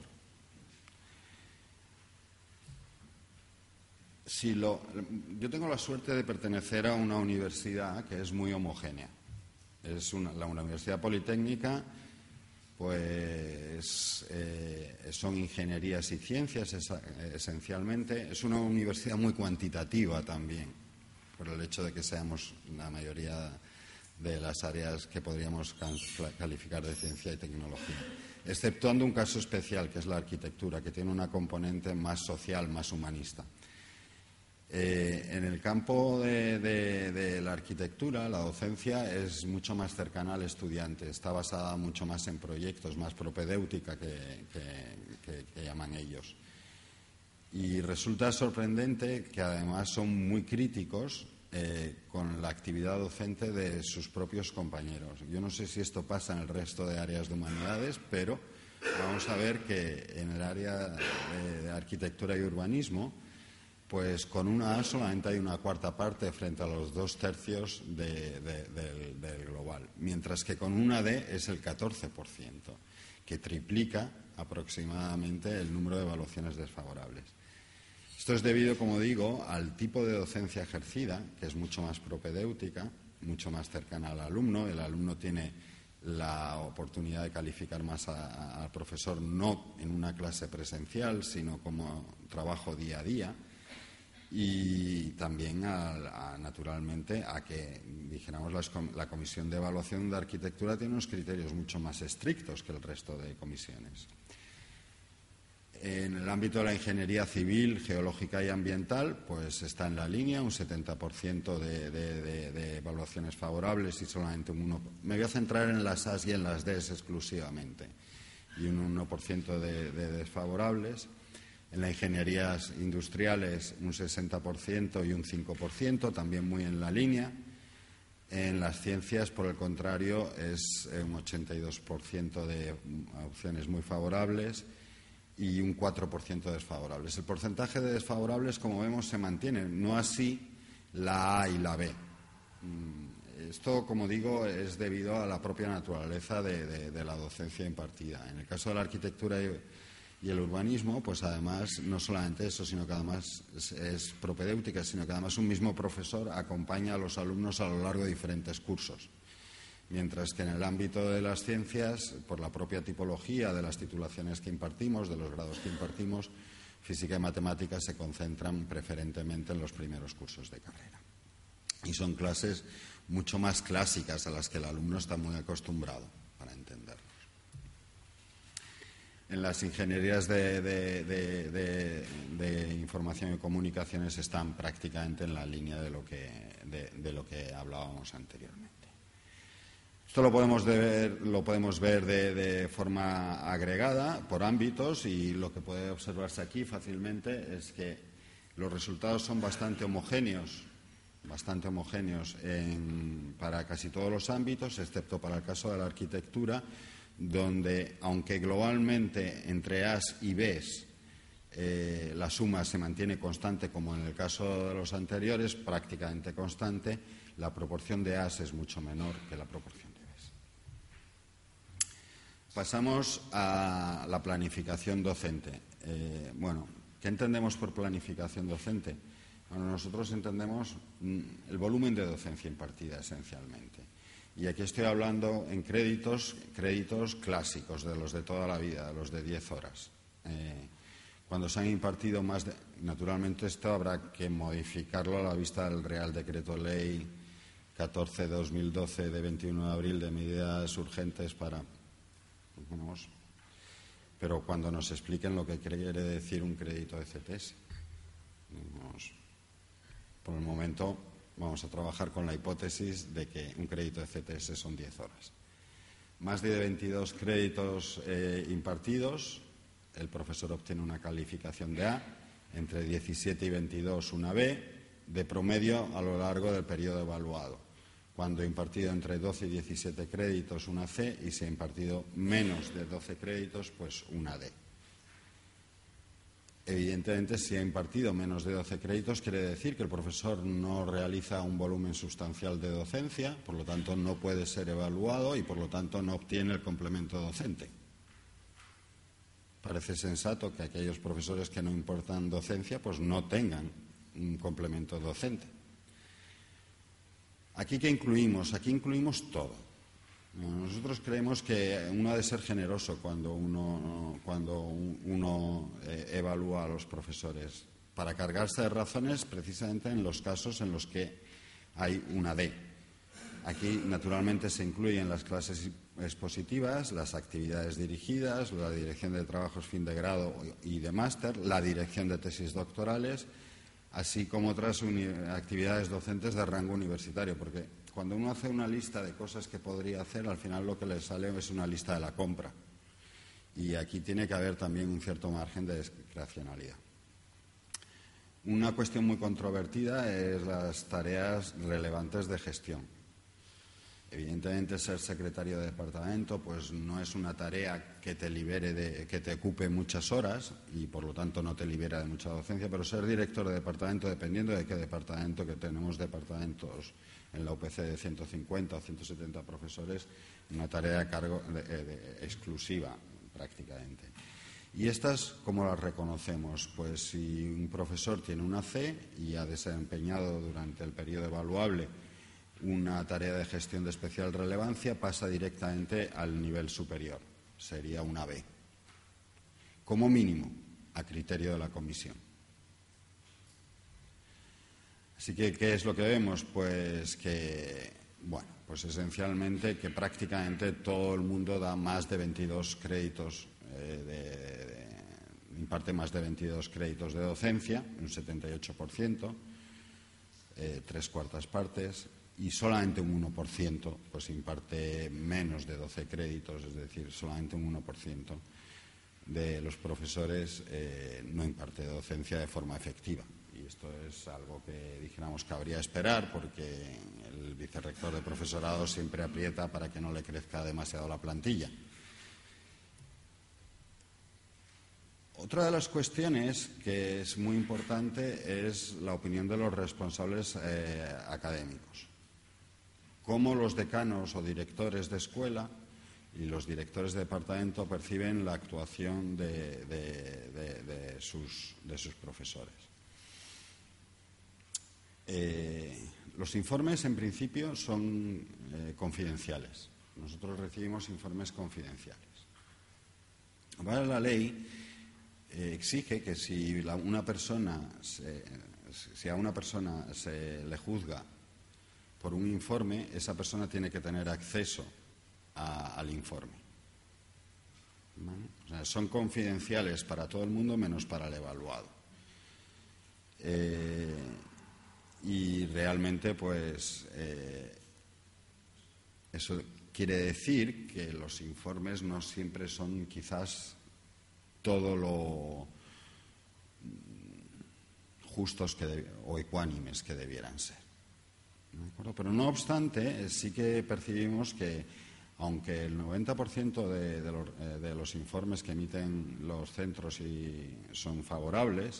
Si lo, yo tengo la suerte de pertenecer a una universidad que es muy homogénea. Es una, la Universidad Politécnica, pues eh, son ingenierías y ciencias es, esencialmente. Es una universidad muy cuantitativa también, por el hecho de que seamos la mayoría de las áreas que podríamos calificar de ciencia y tecnología, exceptuando un caso especial, que es la arquitectura, que tiene una componente más social, más humanista. Eh, en el campo de, de, de la arquitectura, la docencia es mucho más cercana al estudiante, está basada mucho más en proyectos, más propedéutica que, que, que, que llaman ellos. Y resulta sorprendente que además son muy críticos eh, con la actividad docente de sus propios compañeros. Yo no sé si esto pasa en el resto de áreas de humanidades, pero vamos a ver que en el área de, de arquitectura y urbanismo, pues con una A solamente hay una cuarta parte frente a los dos tercios de, de, de, del global, mientras que con una D es el catorce por ciento, que triplica aproximadamente el número de evaluaciones desfavorables. Esto es debido, como digo, al tipo de docencia ejercida, que es mucho más propedéutica, mucho más cercana al alumno. El alumno tiene la oportunidad de calificar más al profesor no en una clase presencial, sino como trabajo día a día. Y también, a, a, naturalmente, a que, dijéramos, las, la Comisión de Evaluación de Arquitectura tiene unos criterios mucho más estrictos que el resto de comisiones. En el ámbito de la ingeniería civil, geológica y ambiental, pues está en la línea, un setenta por ciento de, de, de, de evaluaciones favorables y solamente un uno por ciento. Me voy a centrar en las A y en las D exclusivamente, y un uno por ciento de, de desfavorables. En las ingenierías industriales un sesenta por ciento y un cinco por ciento, también muy en la línea. En las ciencias, por el contrario, es un ochenta y dos por ciento de opciones muy favorables y un cuatro por ciento desfavorables. El porcentaje de desfavorables, como vemos, se mantiene, no así la A y la B. Esto, como digo, es debido a la propia naturaleza de, de, de la docencia impartida. En el caso de la arquitectura y, y el urbanismo, pues además, no solamente eso, sino que además es, es propedéutica, sino que además un mismo profesor acompaña a los alumnos a lo largo de diferentes cursos. Mientras que en el ámbito de las ciencias, por la propia tipología de las titulaciones que impartimos, de los grados que impartimos, física y matemáticas se concentran preferentemente en los primeros cursos de carrera. Y son clases mucho más clásicas a las que el alumno está muy acostumbrado, para entenderlos. En las ingenierías de, de, de, de, de información y comunicaciones están prácticamente en la línea de lo que, de, de lo que hablábamos anteriormente. Esto lo podemos ver, lo podemos ver de, de forma agregada por ámbitos, y lo que puede observarse aquí fácilmente es que los resultados son bastante homogéneos, bastante homogéneos en, para casi todos los ámbitos, excepto para el caso de la arquitectura, donde, aunque globalmente entre A's y B's eh, la suma se mantiene constante, como en el caso de los anteriores, prácticamente constante, la proporción de A's es mucho menor que la proporción de B's. Pasamos a la planificación docente. Eh, bueno, ¿qué entendemos por planificación docente? Bueno, nosotros entendemos el volumen de docencia impartida esencialmente. Y aquí estoy hablando en créditos, créditos clásicos, de los de toda la vida, de los de diez horas. Eh, cuando se han impartido más de... Naturalmente esto habrá que modificarlo a la vista del Real Decreto Ley catorce barra dos mil doce de veintiuno de abril de medidas urgentes para... Vamos, pero cuando nos expliquen lo que quiere decir un crédito de C T S. Vamos, por el momento vamos a trabajar con la hipótesis de que un crédito de C T S son diez horas. Más de veintidós créditos eh, impartidos, el profesor obtiene una calificación de A, entre diecisiete y veintidós una B, de promedio a lo largo del periodo evaluado. Cuando impartido entre doce y diecisiete créditos, una C, y si ha impartido menos de doce créditos, pues una D. Evidentemente, si ha impartido menos de doce créditos, quiere decir que el profesor no realiza un volumen sustancial de docencia, por lo tanto no puede ser evaluado y por lo tanto no obtiene el complemento docente. Parece sensato que aquellos profesores que no impartan docencia pues no tengan un complemento docente. ¿Aquí qué incluimos? Aquí incluimos todo. Nosotros creemos que uno ha de ser generoso cuando uno, cuando uno eh, evalúa a los profesores, para cargarse de razones precisamente en los casos en los que hay una D. Aquí, naturalmente, se incluyen las clases expositivas, las actividades dirigidas, la dirección de trabajos fin de grado y de máster, la dirección de tesis doctorales, así como otras actividades docentes de rango universitario, porque cuando uno hace una lista de cosas que podría hacer, al final lo que le sale es una lista de la compra. Y aquí tiene que haber también un cierto margen de discrecionalidad. Una cuestión muy controvertida es las tareas relevantes de gestión. Evidentemente, ser secretario de departamento pues no es una tarea que te libere de, que te ocupe muchas horas y por lo tanto no te libera de mucha docencia, pero ser director de departamento, dependiendo de qué departamento, que tenemos departamentos en la U P C de ciento cincuenta o ciento setenta profesores, una tarea a cargo de, de, exclusiva prácticamente. ¿Y estas cómo las reconocemos? Pues si un profesor tiene una C y ha desempeñado durante el periodo evaluable una tarea de gestión de especial relevancia, pasa directamente al nivel superior, sería una B, como mínimo, a criterio de la comisión. Así que, ¿qué es lo que vemos? Pues que, bueno, pues esencialmente que prácticamente todo el mundo da más de veintidós créditos, eh, de, de, imparte más de veintidós créditos de docencia, un setenta y ocho por ciento, eh, tres cuartas partes, y solamente un uno por ciento pues imparte menos de doce créditos, es decir, solamente un uno por ciento de los profesores eh, no imparte docencia de forma efectiva. Y esto es algo que dijéramos que habría esperar, porque el vicerrector de profesorado siempre aprieta para que no le crezca demasiado la plantilla. Otra de las cuestiones que es muy importante es la opinión de los responsables eh, académicos. Cómo los decanos o directores de escuela y los directores de departamento perciben la actuación de, de, de, de, sus, de sus profesores. Eh, los informes, en principio, son eh, confidenciales. Nosotros recibimos informes confidenciales. Ahora la ley eh, exige que si la, una persona se, si a una persona se le juzga por un informe, esa persona tiene que tener acceso a, al informe. ¿Vale? O sea, son confidenciales para todo el mundo menos para el evaluado. Eh, y realmente, pues, eh, eso quiere decir que los informes no siempre son quizás todo lo justos que de, o ecuánimes que debieran ser. ¿De acuerdo? Pero no obstante, sí que percibimos que, aunque el noventa por ciento de, de, los, eh, de los informes que emiten los centros y son favorables,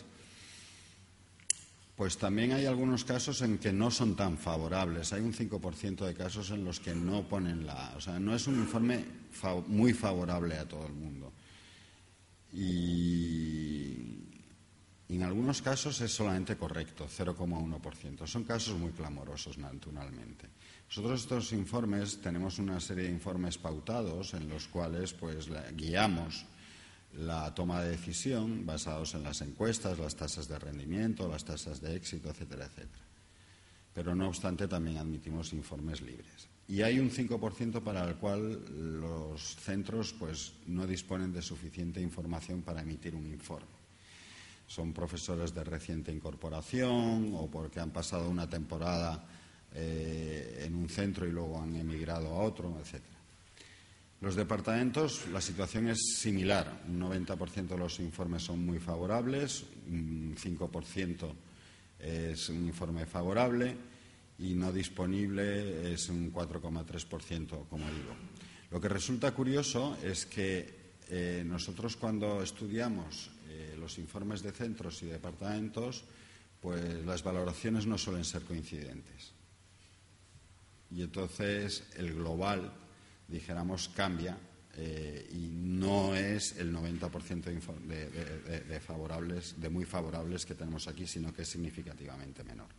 pues también hay algunos casos en que no son tan favorables. Hay un cinco por ciento de casos en los que no ponen la... O sea, no es un informe fa- muy favorable a todo el mundo. Y en algunos casos es solamente correcto, cero coma uno por ciento. Son casos muy clamorosos, naturalmente. Nosotros estos informes tenemos una serie de informes pautados en los cuales pues la, guiamos la toma de decisión basados en las encuestas, las tasas de rendimiento, las tasas de éxito, etcétera, etcétera. Pero no obstante también admitimos informes libres. Y hay un cinco por ciento para el cual los centros pues no disponen de suficiente información para emitir un informe. Son profesores de reciente incorporación o porque han pasado una temporada eh, en un centro y luego han emigrado a otro, etcétera. Los departamentos, la situación es similar. Un noventa por ciento de los informes son muy favorables, un cinco por ciento es un informe favorable y no disponible es un cuatro coma tres por ciento, como digo. Lo que resulta curioso es que eh, nosotros cuando estudiamos eh, los informes de centros y departamentos, pues las valoraciones no suelen ser coincidentes. Y entonces el global, dijéramos, cambia eh, y no es el noventa por ciento de, de, de, de favorables, de muy favorables que tenemos aquí, sino que es significativamente menor.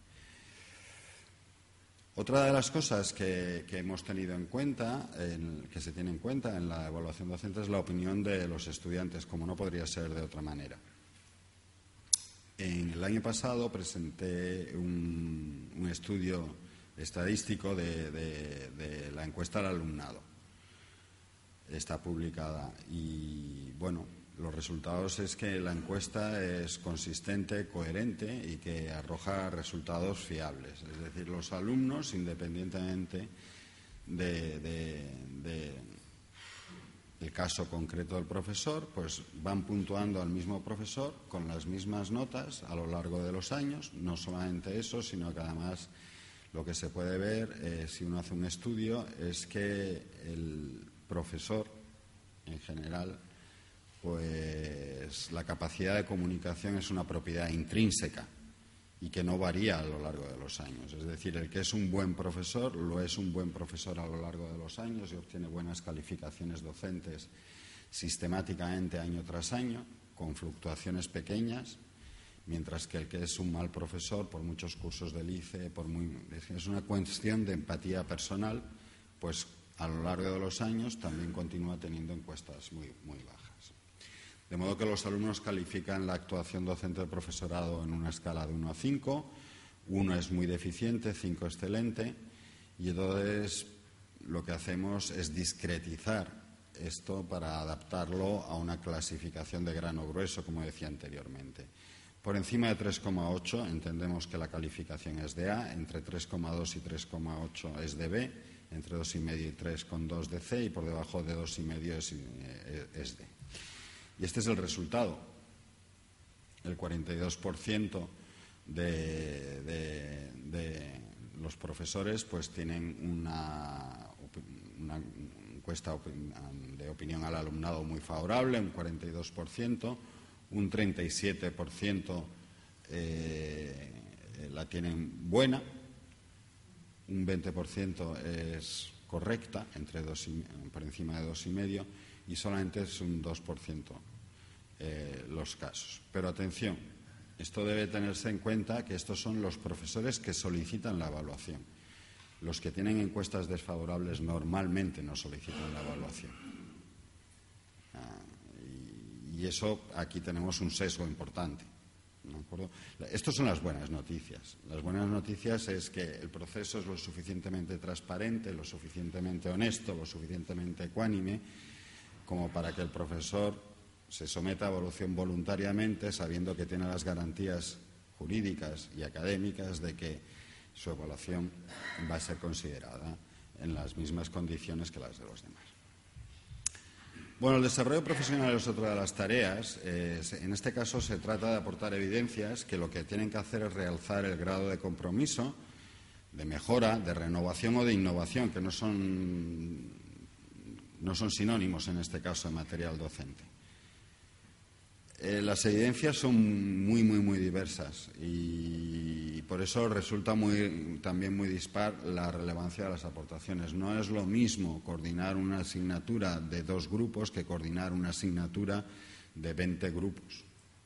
Otra de las cosas que, que hemos tenido en cuenta, en, que se tiene en cuenta en la evaluación docente, es la opinión de los estudiantes, como no podría ser de otra manera. En el año pasado presenté un, un estudio estadístico de, de, de la encuesta al alumnado. Está publicada y, bueno, los resultados es que la encuesta es consistente, coherente y que arroja resultados fiables. Es decir, los alumnos, independientemente de, de, de, del caso concreto del profesor, pues van puntuando al mismo profesor con las mismas notas a lo largo de los años. No solamente eso, sino que además lo que se puede ver, eh, si uno hace un estudio, es que el profesor, en general, pues la capacidad de comunicación es una propiedad intrínseca y que no varía a lo largo de los años. Es decir, el que es un buen profesor lo es un buen profesor a lo largo de los años y obtiene buenas calificaciones docentes sistemáticamente año tras año, con fluctuaciones pequeñas, mientras que el que es un mal profesor, por muchos cursos del I C E, por muy, es una cuestión de empatía personal, pues a lo largo de los años también continúa teniendo encuestas muy, muy bajas. De modo que los alumnos califican la actuación docente del profesorado en una escala de uno a cinco. uno es muy deficiente, cinco excelente, y entonces lo que hacemos es discretizar esto para adaptarlo a una clasificación de grano grueso, como decía anteriormente. Por encima de tres coma ocho entendemos que la calificación es de A, entre tres coma dos y tres coma ocho es de B, entre dos coma cinco y tres coma dos de C y por debajo de dos coma cinco es, es D. Y este es el resultado. El cuarenta y dos por ciento de, de, de los profesores pues tienen una, una encuesta de opinión al alumnado muy favorable, un cuarenta y dos por ciento, un treinta y siete por ciento eh, la tienen buena, un veinte por ciento es correcta, entre dos y, por encima de dos y medio, y solamente es un dos por ciento eh, los casos. Pero atención, esto debe tenerse en cuenta que estos son los profesores que solicitan la evaluación. Los que tienen encuestas desfavorables normalmente no solicitan la evaluación. Ah, y, y eso aquí tenemos un sesgo importante. ¿De acuerdo? Estas son las buenas noticias. Las buenas noticias es que el proceso es lo suficientemente transparente, lo suficientemente honesto, lo suficientemente ecuánime como para que el profesor se someta a evaluación voluntariamente, sabiendo que tiene las garantías jurídicas y académicas de que su evaluación va a ser considerada en las mismas condiciones que las de los demás. Bueno, el desarrollo profesional es otra de las tareas. Eh, en este caso se trata de aportar evidencias que lo que tienen que hacer es realzar el grado de compromiso, de mejora, de renovación o de innovación, que no son, no son sinónimos en este caso en material docente. Eh, las evidencias son muy, muy, muy diversas y por eso resulta muy, también muy dispar la relevancia de las aportaciones. No es lo mismo coordinar una asignatura de dos grupos que coordinar una asignatura de veinte grupos.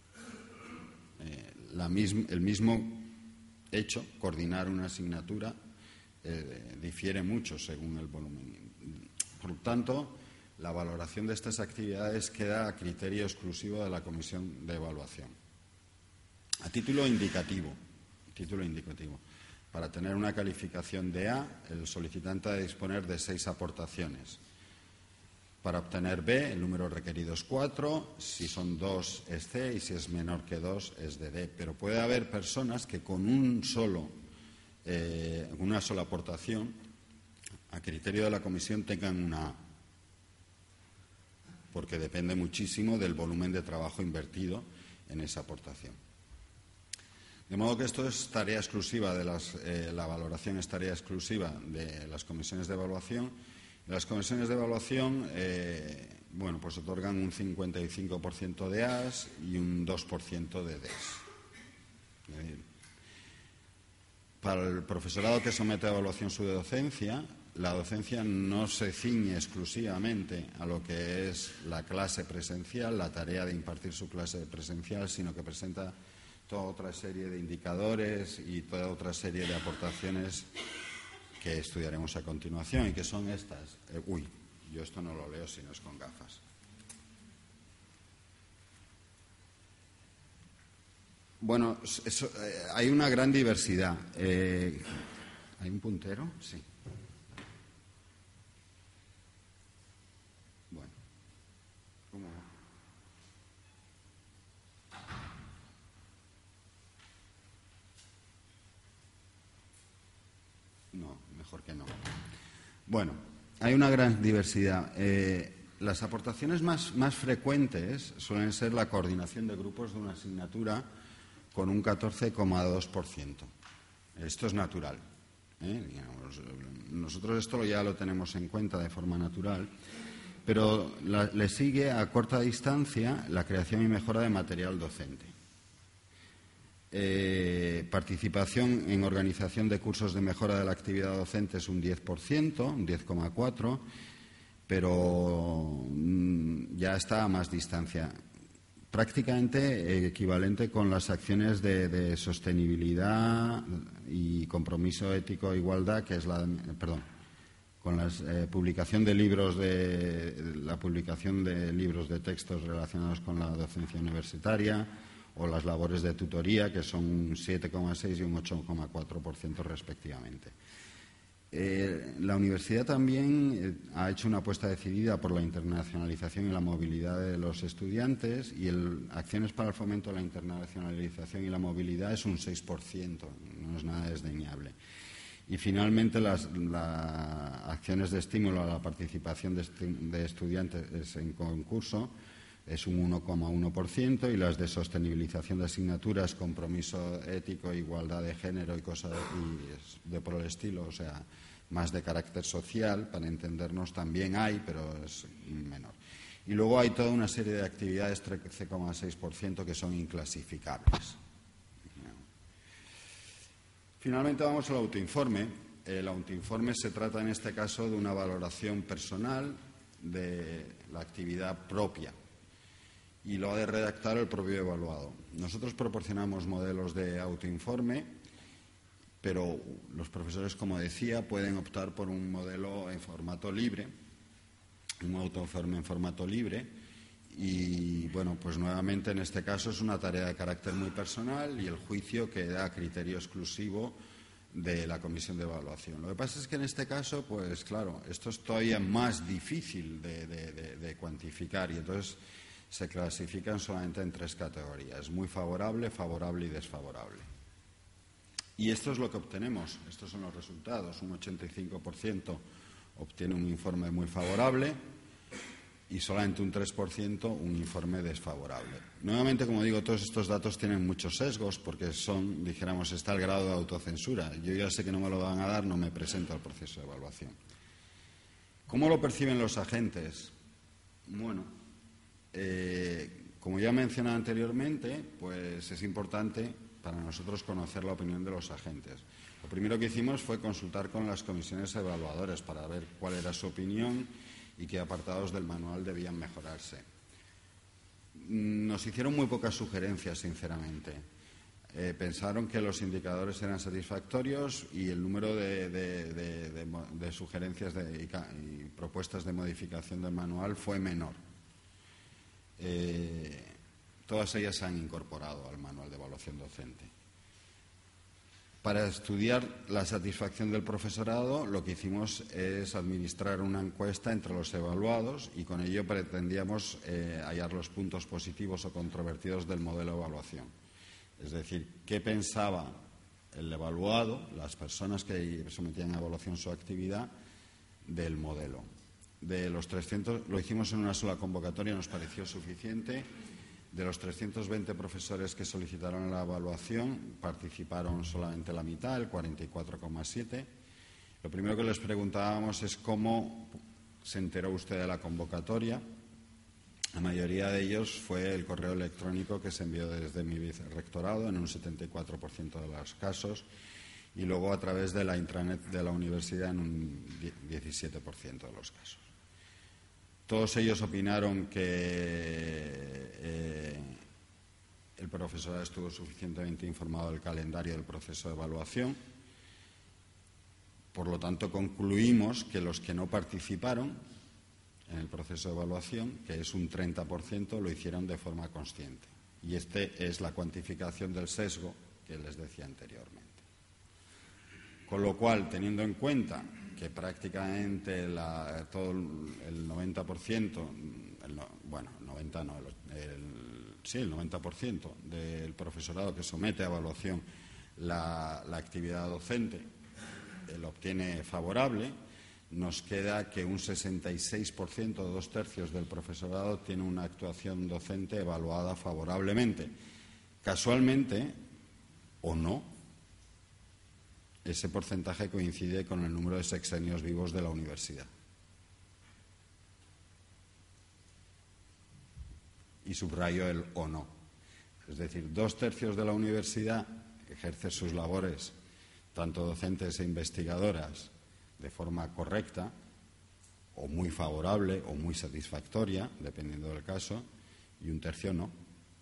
Eh, la misma, el mismo hecho, coordinar una asignatura, eh, difiere mucho según el volumen. Por lo tanto, la valoración de estas actividades queda a criterio exclusivo de la Comisión de Evaluación. A título indicativo, título indicativo, para tener una calificación de A, el solicitante ha de disponer de seis aportaciones. Para obtener B, el número requerido es cuatro, si son dos es C y si es menor que dos es de D. Pero puede haber personas que con un solo, eh, una sola aportación, a criterio de la Comisión, tengan una A, porque depende muchísimo del volumen de trabajo invertido en esa aportación. De modo que esto es tarea exclusiva de las, eh, la valoración es tarea exclusiva de las comisiones de evaluación. Las comisiones de evaluación, eh, bueno, pues otorgan un cincuenta y cinco por ciento de A's y un dos por ciento de D's. Para el profesorado que somete a evaluación su docencia, la docencia no se ciñe exclusivamente a lo que es la clase presencial, la tarea de impartir su clase presencial, sino que presenta toda otra serie de indicadores y toda otra serie de aportaciones que estudiaremos a continuación y que son estas. Eh, uy, yo esto no lo leo si no es con gafas. Bueno, eso, eh, hay una gran diversidad. Eh, ¿Hay un puntero? Sí. Bueno. ¿Cómo va? No, mejor que no. Bueno, hay una gran diversidad. Eh, las aportaciones más, más frecuentes suelen ser la coordinación de grupos de una asignatura con un catorce coma dos por ciento. Esto es natural. ¿eh? Digamos, nosotros esto ya lo tenemos en cuenta de forma natural, pero la, le sigue a corta distancia la creación y mejora de material docente. Eh, participación en organización de cursos de mejora de la actividad docente es un diez por ciento, un diez coma cuatro por ciento, pero mmm, ya está a más distancia. Prácticamente equivalente con las acciones de, de sostenibilidad y compromiso ético e igualdad, que es la, perdón, con la eh, publicación de libros de la publicación de libros de textos relacionados con la docencia universitaria o las labores de tutoría, que son un siete coma seis y un ocho coma cuatro por ciento respectivamente. Eh, la universidad también eh, ha hecho una apuesta decidida por la internacionalización y la movilidad de los estudiantes, y el, acciones para el fomento de la internacionalización y la movilidad es un seis por ciento, no es nada desdeñable. Y finalmente las, las acciones de estímulo a la participación de, de estudiantes en concurso es un uno coma uno por ciento, y las de sostenibilización de asignaturas, compromiso ético, igualdad de género y cosas de, y de por el estilo, o sea, más de carácter social, para entendernos, también hay, pero es menor. Y luego hay toda una serie de actividades, trece coma seis por ciento, que son inclasificables. Finalmente vamos al autoinforme. El autoinforme se trata en este caso de una valoración personal de la actividad propia y lo ha de redactar el propio evaluado. Nosotros proporcionamos modelos de autoinforme, pero los profesores, como decía, pueden optar por un modelo en formato libre, un autoinforme en formato libre. Y, bueno, pues nuevamente en este caso es una tarea de carácter muy personal y el juicio queda a criterio exclusivo de la comisión de evaluación. Lo que pasa es que en este caso, pues claro, esto es todavía más difícil de, de, de, de cuantificar y entonces se clasifican solamente en tres categorías: muy favorable, favorable y desfavorable. Y esto es lo que obtenemos, estos son los resultados. Un ochenta y cinco por ciento obtiene un informe muy favorable y solamente un tres por ciento un informe desfavorable. Nuevamente, como digo, todos estos datos tienen muchos sesgos porque son, dijéramos, está el grado de autocensura. Yo ya sé que no me lo van a dar, no me presento al proceso de evaluación. ¿Cómo lo perciben los agentes? Bueno, eh, como ya mencioné anteriormente, pues es importante para nosotros conocer la opinión de los agentes. Lo primero que hicimos fue consultar con las comisiones evaluadoras para ver cuál era su opinión y qué apartados del manual debían mejorarse. Nos hicieron muy pocas sugerencias, sinceramente. Eh, pensaron que los indicadores eran satisfactorios y el número de, de, de, de, de sugerencias de, y, y propuestas de modificación del manual fue menor. Eh, todas ellas se han incorporado al manual de evaluación docente. Para estudiar la satisfacción del profesorado, lo que hicimos es administrar una encuesta entre los evaluados y con ello pretendíamos eh, hallar los puntos positivos o controvertidos del modelo de evaluación. Es decir, qué pensaba el evaluado, las personas que sometían a evaluación su actividad, del modelo. De los trescientos, lo hicimos en una sola convocatoria, nos pareció suficiente. De los trescientos veinte profesores que solicitaron la evaluación, participaron solamente la mitad, el cuarenta y cuatro coma siete. Lo primero que les preguntábamos es cómo se enteró usted de la convocatoria. La mayoría de ellos fue el correo electrónico que se envió desde mi vicerrectorado, en un setenta y cuatro por ciento de los casos, y luego a través de la intranet de la universidad en un diecisiete por ciento de los casos. Todos ellos opinaron que eh, el profesorado estuvo suficientemente informado del calendario del proceso de evaluación. Por lo tanto, concluimos que los que no participaron en el proceso de evaluación, que es un treinta por ciento, lo hicieron de forma consciente. Y esta es la cuantificación del sesgo que les decía anteriormente. Con lo cual, teniendo en cuenta que prácticamente la, todo el noventa por ciento, el, bueno, noventa no, el, el, sí, el noventa por ciento del profesorado que somete a evaluación la, la actividad docente eh, lo obtiene favorable, nos queda que un sesenta y seis por ciento, dos tercios del profesorado tiene una actuación docente evaluada favorablemente. Casualmente, o no, ese porcentaje coincide con el número de sexenios vivos de la universidad. Y subrayo el o no. Es decir, dos tercios de la universidad ejerce sus labores, tanto docentes e investigadoras, de forma correcta, o muy favorable, o muy satisfactoria, dependiendo del caso, y un tercio no.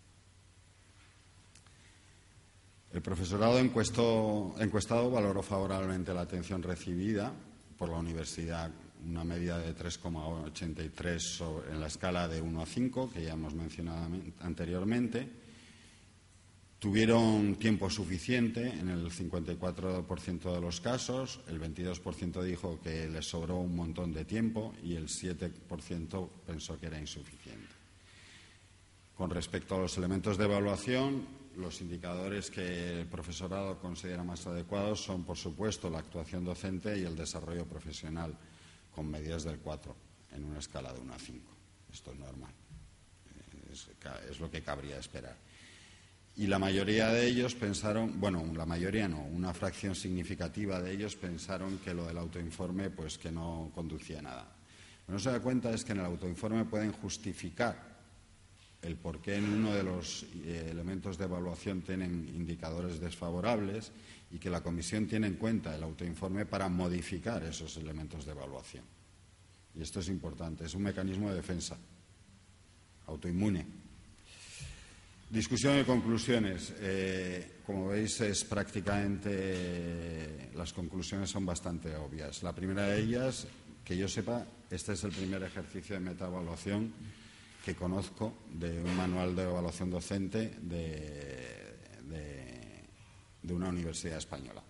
El profesorado encuestó, encuestado valoró favorablemente la atención recibida por la universidad, una media de tres coma ochenta y tres en la escala de uno a cinco, que ya hemos mencionado anteriormente. Tuvieron tiempo suficiente en el cincuenta y cuatro por ciento de los casos, el veintidós por ciento dijo que les sobró un montón de tiempo y el siete por ciento pensó que era insuficiente. Con respecto a los elementos de evaluación, los indicadores que el profesorado considera más adecuados son, por supuesto, la actuación docente y el desarrollo profesional, con medias del cuatro en una escala de uno a cinco. Esto es normal, es, es lo que cabría esperar. Y la mayoría de ellos pensaron, bueno, la mayoría no, una fracción significativa de ellos pensaron que lo del autoinforme pues que no conducía a nada. Lo que no se da cuenta es que en el autoinforme pueden justificar el por qué en uno de los eh, elementos de evaluación tienen indicadores desfavorables y que la comisión tiene en cuenta el autoinforme para modificar esos elementos de evaluación. Y esto es importante, es un mecanismo de defensa autoinmune. Discusión y conclusiones. Eh, como veis, es prácticamente las conclusiones son bastante obvias. La primera de ellas, que yo sepa, este es el primer ejercicio de metaevaluación que conozco de un manual de evaluación docente de, de, de una universidad española.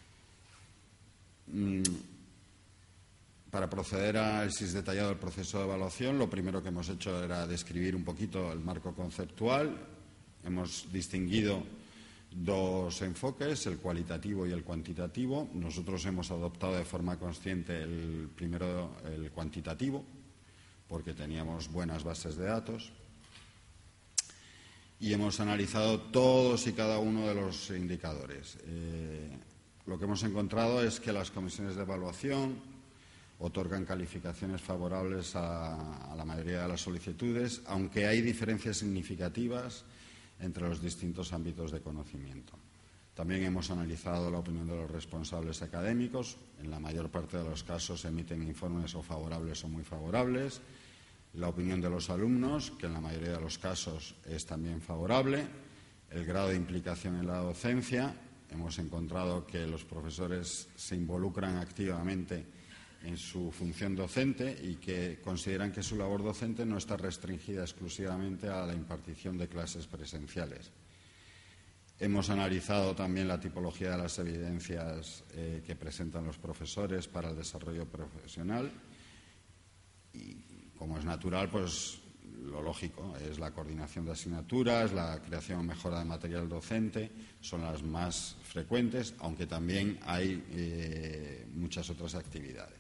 Mm, para proceder al análisis detallado del proceso de evaluación, lo primero que hemos hecho era describir un poquito el marco conceptual. Hemos distinguido dos enfoques, el cualitativo y el cuantitativo. Nosotros hemos adoptado de forma consciente el primero, el cuantitativo, porque teníamos buenas bases de datos, y hemos analizado todos y cada uno de los indicadores. Eh, lo que hemos encontrado es que las comisiones de evaluación otorgan calificaciones favorables a, a la mayoría de las solicitudes, aunque hay diferencias significativas entre los distintos ámbitos de conocimiento. También hemos analizado la opinión de los responsables académicos. En la mayor parte de los casos emiten informes o favorables o muy favorables. La opinión de los alumnos, que en la mayoría de los casos es también favorable. El grado de implicación en la docencia. Hemos encontrado que los profesores se involucran activamente en su función docente y que consideran que su labor docente no está restringida exclusivamente a la impartición de clases presenciales. Hemos analizado también la tipología de las evidencias eh, que presentan los profesores para el desarrollo profesional y, como es natural, pues lo lógico es la coordinación de asignaturas, la creación o mejora de material docente, son las más frecuentes, aunque también hay eh, muchas otras actividades.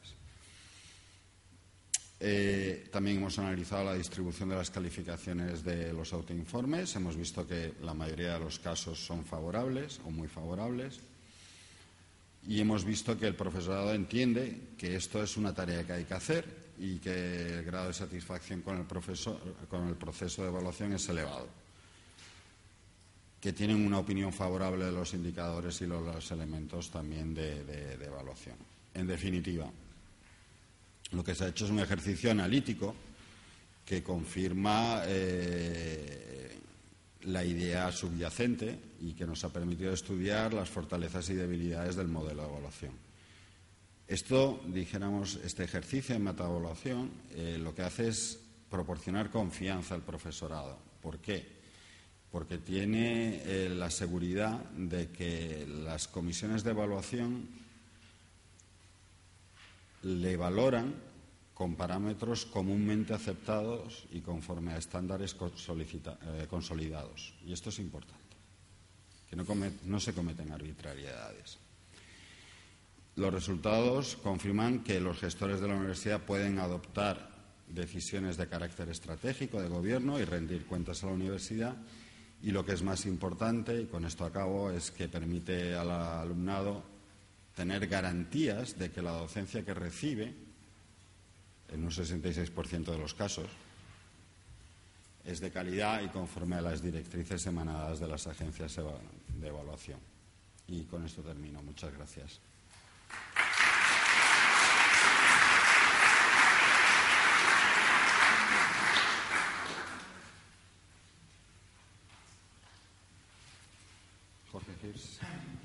Eh, también hemos analizado la distribución de las calificaciones de los autoinformes. Hemos visto que la mayoría de los casos son favorables o muy favorables. Y hemos visto que el profesorado entiende que esto es una tarea que hay que hacer y que el grado de satisfacción con el, profesor, con el proceso de evaluación es elevado. Que tienen una opinión favorable de los indicadores y los, los elementos también de, de, de evaluación. En definitiva, lo que se ha hecho es un ejercicio analítico que confirma eh, la idea subyacente y que nos ha permitido estudiar las fortalezas y debilidades del modelo de evaluación. Esto, dijéramos, este ejercicio de metaevaluación eh, lo que hace es proporcionar confianza al profesorado. ¿Por qué? Porque tiene eh, la seguridad de que las comisiones de evaluación le valoran con parámetros comúnmente aceptados y conforme a estándares eh, consolidados. Y esto es importante, que no, comet, no se cometen arbitrariedades. Los resultados confirman que los gestores de la universidad pueden adoptar decisiones de carácter estratégico de gobierno y rendir cuentas a la universidad. Y lo que es más importante, y con esto acabo, es que permite al alumnado tener garantías de que la docencia que recibe, en un sesenta y seis por ciento de los casos, es de calidad y conforme a las directrices emanadas de las agencias de evaluación. Y con esto termino. Muchas gracias. Jorge Girs.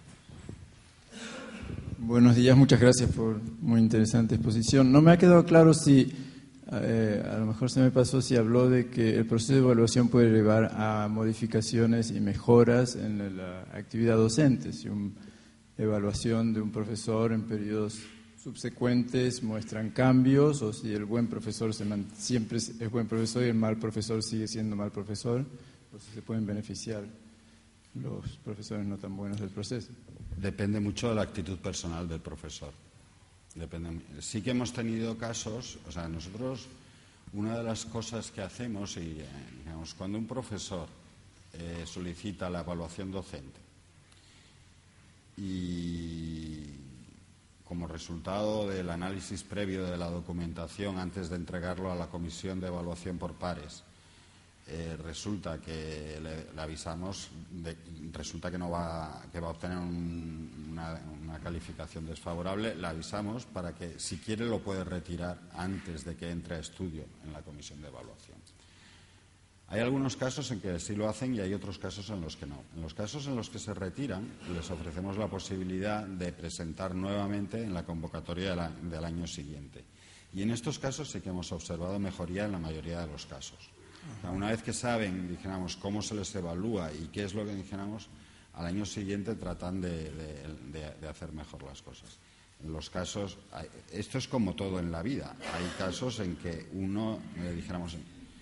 Buenos días, muchas gracias por muy interesante exposición. No me ha quedado claro si, eh, a lo mejor se me pasó, si habló de que el proceso de evaluación puede llevar a modificaciones y mejoras en la actividad docente. Si una evaluación de un profesor en periodos subsecuentes muestran cambios, o si el buen profesor se man, siempre es buen profesor y el mal profesor sigue siendo mal profesor, o si se pueden beneficiar los profesores no tan buenos del proceso.
Depende mucho de la actitud personal del profesor. Depende. Sí que hemos tenido casos, o sea, nosotros, una de las cosas que hacemos, y, digamos, cuando un profesor eh, solicita la evaluación docente y como resultado del análisis previo de la documentación antes de entregarlo a la Comisión de Evaluación por Pares, eh, resulta que le, le avisamos, de, resulta que no va, que va a obtener un, una, una calificación desfavorable, le avisamos para que, si quiere, lo puede retirar antes de que entre a estudio en la Comisión de Evaluación. Hay algunos casos en que sí lo hacen y hay otros casos en los que no. En los casos en los que se retiran, les ofrecemos la posibilidad de presentar nuevamente en la convocatoria de la, del año siguiente. Y en estos casos sí que hemos observado mejoría en la mayoría de los casos. O sea, una vez que saben, dijéramos, cómo se les evalúa y qué es lo que dijéramos, al año siguiente tratan de, de, de, de hacer mejor las cosas. En los casos, esto es como todo en la vida. Hay casos en que uno, eh, dijéramos,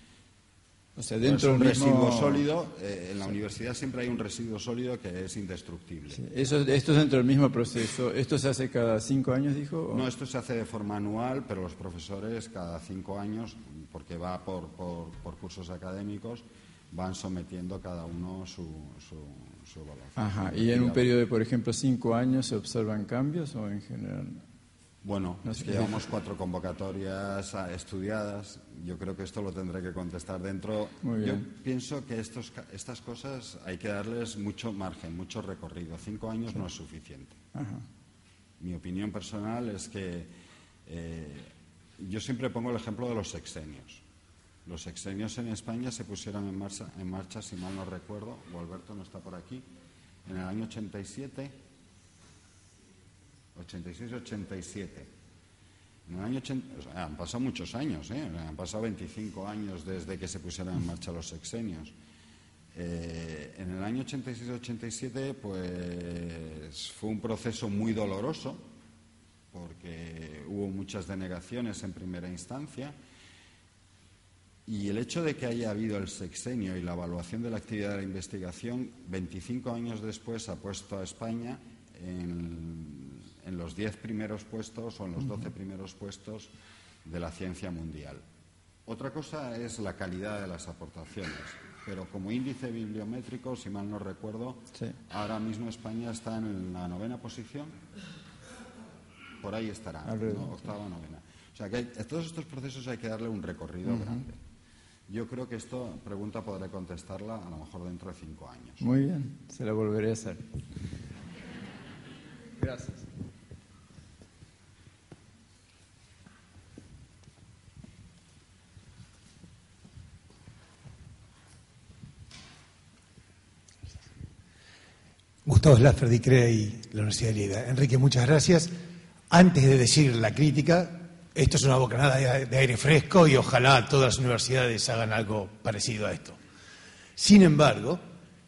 o sea, dentro
de un
del
residuo
mismo...
sólido, eh, en la universidad siempre hay un residuo sólido que es indestructible.
Sí. Eso, esto es dentro del mismo proceso. ¿Esto se hace cada cinco años, dijo? ¿O?
No, esto se hace de forma anual, pero los profesores cada cinco años, porque va por, por, por cursos académicos, van sometiendo cada uno su, su, su evaluación.
Ajá. ¿Y en un periodo de, por ejemplo, cinco años se observan cambios o en general?
Bueno,
no
es
sé.
que llevamos cuatro convocatorias estudiadas. Yo creo que esto lo tendré que contestar dentro.
Muy bien.
Yo pienso que estos, estas cosas hay que darles mucho margen, mucho recorrido. Cinco años sí. no es suficiente.
Ajá.
Mi opinión personal es que eh, yo siempre pongo el ejemplo de los sexenios. Los sexenios en España se pusieron en marcha, en marcha, si mal no recuerdo, o Alberto no está por aquí, en el año ochenta y siete... ochenta y seis ochenta y siete. En el año ochenta, o sea, han pasado muchos años, ¿eh? Han pasado veinticinco años desde que se pusieron en marcha los sexenios. Eh, en el año ochenta y seis ochenta y siete, pues fue un proceso muy doloroso, porque hubo muchas denegaciones en primera instancia, y el hecho de que haya habido el sexenio y la evaluación de la actividad de la investigación, veinticinco años después ha puesto a España en en los diez primeros puestos o en los doce primeros puestos de la ciencia mundial. Otra cosa es la calidad de las aportaciones, pero como índice bibliométrico, si mal no recuerdo, sí. ahora mismo España está en la novena posición, por ahí estará, ¿no? Octava, novena. O sea que hay, a todos estos procesos hay que darle un recorrido uh-huh. grande. Yo creo que esta pregunta podré contestarla a lo mejor dentro de cinco años.
Muy bien, se la volveré a hacer. Gracias.
Gustavo Slaffer, D I C R E y la Universidad de Lleida. Enrique, muchas gracias. Antes de decir la crítica, esto es una bocanada de aire fresco y ojalá todas las universidades hagan algo parecido a esto. Sin embargo,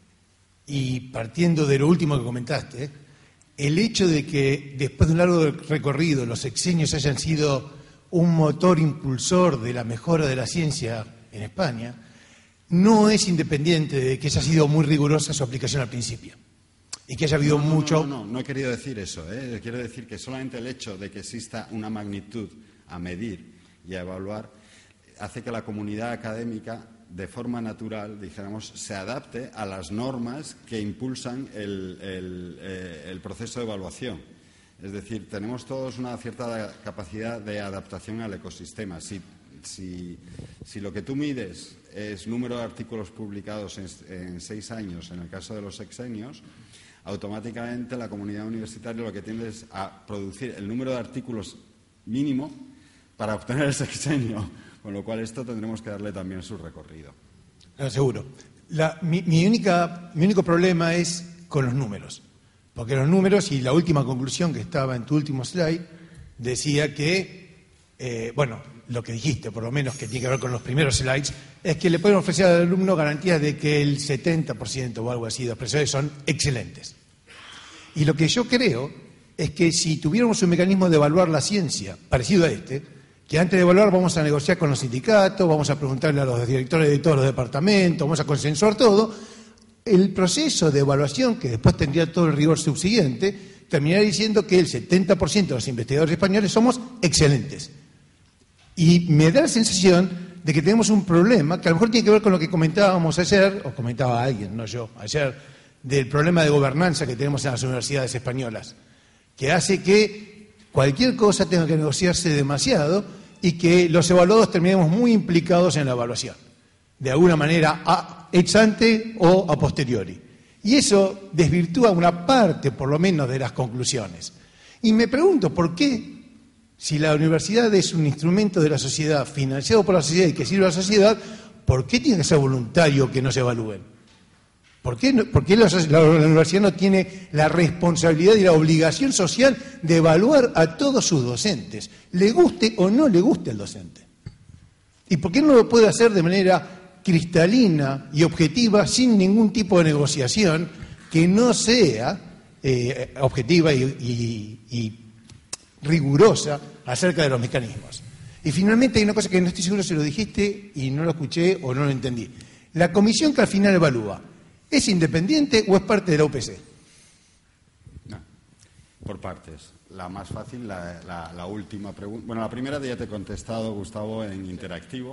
y partiendo de lo último que comentaste, el hecho de que después de un largo recorrido los sexenios hayan sido un motor impulsor de la mejora de la ciencia en España, no es independiente de que haya sido muy rigurosa su aplicación al principio. Y que haya habido
no, no,
mucho...
No, no, no, no he querido decir eso. ¿eh? Quiero decir que solamente el hecho de que exista una magnitud a medir y a evaluar hace que la comunidad académica, de forma natural, dijéramos, se adapte a las normas que impulsan el, el, eh, el proceso de evaluación. Es decir, tenemos todos una cierta capacidad de adaptación al ecosistema. Si, si, si lo que tú mides es número de artículos publicados en, en seis años, en el caso de los sexenios, automáticamente la comunidad universitaria lo que tiende es a producir el número de artículos mínimo para obtener el sexenio, con lo cual esto tendremos que darle también su recorrido.
No, seguro. La, mi, mi, única, mi único problema es con los números, porque los números y la última conclusión que estaba en tu último slide decía que, eh, bueno, lo que dijiste, por lo menos que tiene que ver con los primeros slides, es que le pueden ofrecer al alumno garantías de que el setenta por ciento o algo así de expresiones son excelentes. Y lo que yo creo es que si tuviéramos un mecanismo de evaluar la ciencia parecido a este, que antes de evaluar vamos a negociar con los sindicatos, vamos a preguntarle a los directores de todos los departamentos, vamos a consensuar todo, el proceso de evaluación, que después tendría todo el rigor subsiguiente, terminaría diciendo que el setenta por ciento de los investigadores españoles somos excelentes. Y me da la sensación de que tenemos un problema que a lo mejor tiene que ver con lo que comentábamos ayer, o comentaba alguien, no yo, ayer, del problema de gobernanza que tenemos en las universidades españolas, que hace que cualquier cosa tenga que negociarse demasiado y que los evaluados terminemos muy implicados en la evaluación, de alguna manera a, ex ante o a posteriori. Y eso desvirtúa una parte, por lo menos, de las conclusiones. Y me pregunto, ¿por qué, si la universidad es un instrumento de la sociedad, financiado por la sociedad y que sirve a la sociedad, ¿por qué tiene que ser voluntario que no se evalúen? ¿Por qué, no, por qué la, la, la universidad no tiene la responsabilidad y la obligación social de evaluar a todos sus docentes, le guste o no le guste al docente? ¿Y por qué no lo puede hacer de manera cristalina y objetiva, sin ningún tipo de negociación que no sea eh, objetiva y, y, y rigurosa acerca de los mecanismos? Y finalmente hay una cosa que no estoy seguro si lo dijiste y no lo escuché o no lo entendí. La comisión que al final evalúa, ¿es independiente o es parte de la U P C?
No, por partes. La más fácil, la, la, la última pregunta. Bueno, la primera ya te he contestado, Gustavo, en interactivo.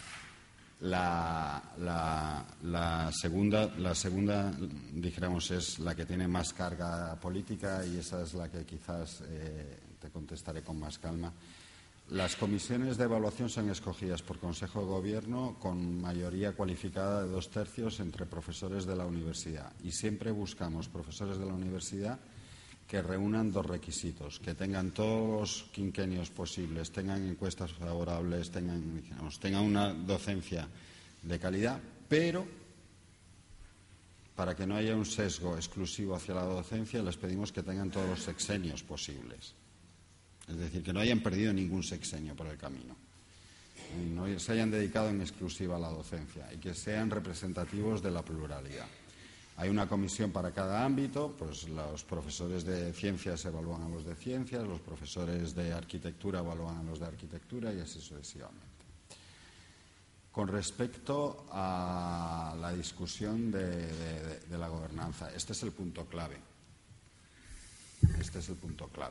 La, la, la segunda, la segunda, dijéramos, es la que tiene más carga política y esa es la que quizás eh, te contestaré con más calma. Las comisiones de evaluación son escogidas por Consejo de Gobierno con mayoría cualificada de dos tercios entre profesores de la universidad y siempre buscamos profesores de la universidad que reúnan dos requisitos, que tengan todos los quinquenios posibles, tengan encuestas favorables, tengan, digamos, tengan una docencia de calidad, pero para que no haya un sesgo exclusivo hacia la docencia, les pedimos que tengan todos los sexenios posibles. Es decir, que no hayan perdido ningún sexenio por el camino, y no se hayan dedicado en exclusiva a la docencia y que sean representativos de la pluralidad. Hay una comisión para cada ámbito, pues los profesores de ciencias evalúan a los de ciencias, los profesores de arquitectura evalúan a los de arquitectura y así sucesivamente. Con respecto a la discusión de, de, de la gobernanza, este es el punto clave. Este es el punto clave.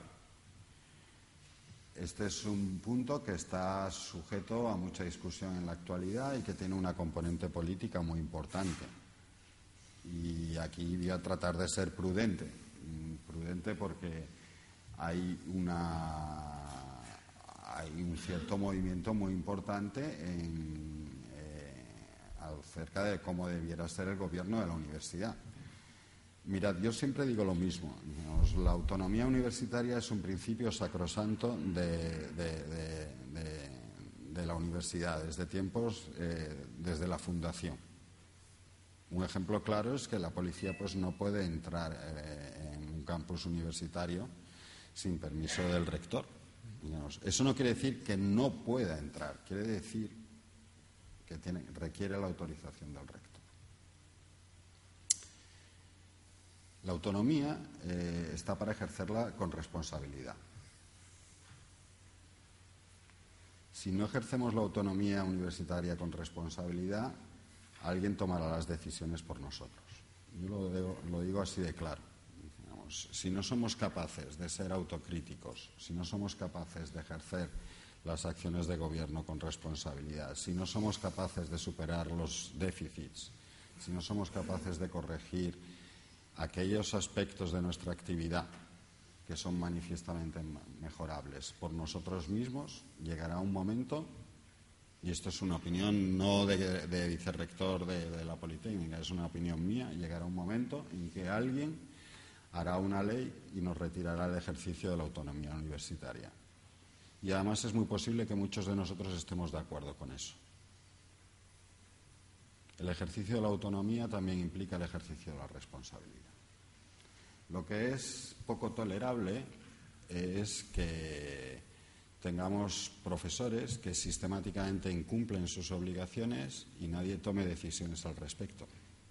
Este es un punto que está sujeto a mucha discusión en la actualidad y que tiene una componente política muy importante. Y aquí voy a tratar de ser prudente, prudente porque hay una hay un cierto movimiento muy importante en, eh, acerca de cómo debiera ser el gobierno de la universidad. Mirad, yo siempre digo lo mismo. La autonomía universitaria es un principio sacrosanto de, de, de, de, de la universidad desde tiempos, eh, desde la fundación. Un ejemplo claro es que la policía pues no puede entrar eh, en un campus universitario sin permiso del rector. Digamos, eso no quiere decir que no pueda entrar, quiere decir que tiene, requiere la autorización del rector. La autonomía eh, está para ejercerla con responsabilidad. Si no ejercemos la autonomía universitaria con responsabilidad, alguien tomará las decisiones por nosotros. Yo lo digo, lo digo así de claro. Digamos, si no somos capaces de ser autocríticos, si no somos capaces de ejercer las acciones de gobierno con responsabilidad, si no somos capaces de superar los déficits, si no somos capaces de corregir aquellos aspectos de nuestra actividad que son manifiestamente mejorables por nosotros mismos, llegará un momento, y esto es una opinión no de, de vicerrector de, de la Politécnica, es una opinión mía, llegará un momento en que alguien hará una ley y nos retirará el ejercicio de la autonomía universitaria. Y además es muy posible que muchos de nosotros estemos de acuerdo con eso. El ejercicio de la autonomía también implica el ejercicio de la responsabilidad. Lo que es poco tolerable es que tengamos profesores que sistemáticamente incumplen sus obligaciones y nadie tome decisiones al respecto.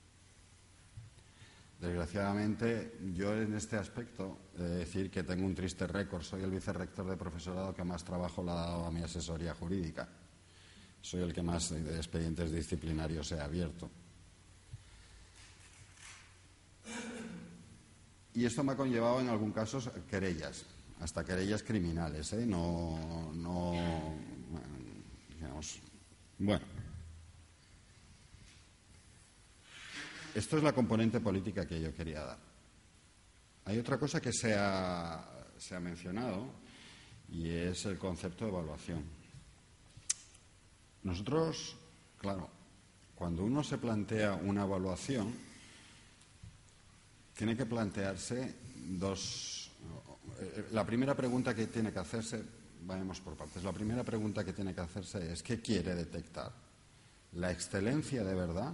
Desgraciadamente, yo en este aspecto he de decir que tengo un triste récord. Soy el vicerrector de profesorado que más trabajo le ha dado a mi asesoría jurídica. Soy el que más de expedientes disciplinarios he abierto. Y esto me ha conllevado en algún caso querellas, hasta querellas criminales, ¿eh? No, no, digamos, bueno. Esto es la componente política que yo quería dar. Hay otra cosa que se ha, se ha mencionado, y es el concepto de evaluación. Nosotros, claro, cuando uno se plantea una evaluación, tiene que plantearse dos... La primera pregunta que tiene que hacerse, vayamos por partes, la primera pregunta que tiene que hacerse es ¿qué quiere detectar? ¿La excelencia de verdad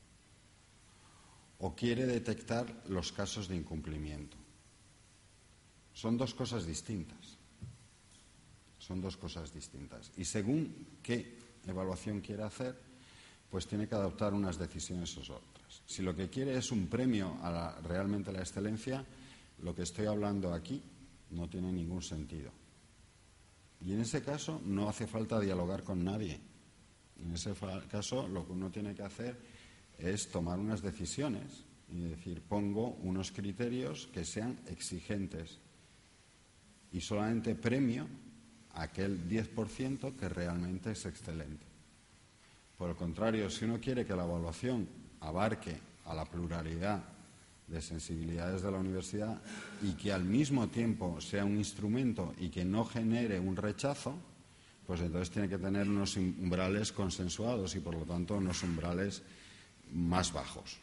o quiere detectar los casos de incumplimiento? Son dos cosas distintas. Son dos cosas distintas. Y según qué evaluación quiere hacer, pues tiene que adoptar unas decisiones o otras. Si lo que quiere es un premio a la, realmente a la excelencia, lo que estoy hablando aquí no tiene ningún sentido. Y en ese caso no hace falta dialogar con nadie. En ese caso lo que uno tiene que hacer es tomar unas decisiones y decir, pongo unos criterios que sean exigentes y solamente premio a aquel diez por ciento que realmente es excelente. Por el contrario, si uno quiere que la evaluación abarque a la pluralidad de sensibilidades de la universidad y que al mismo tiempo sea un instrumento y que no genere un rechazo, pues entonces tiene que tener unos umbrales consensuados y por lo tanto unos umbrales más bajos.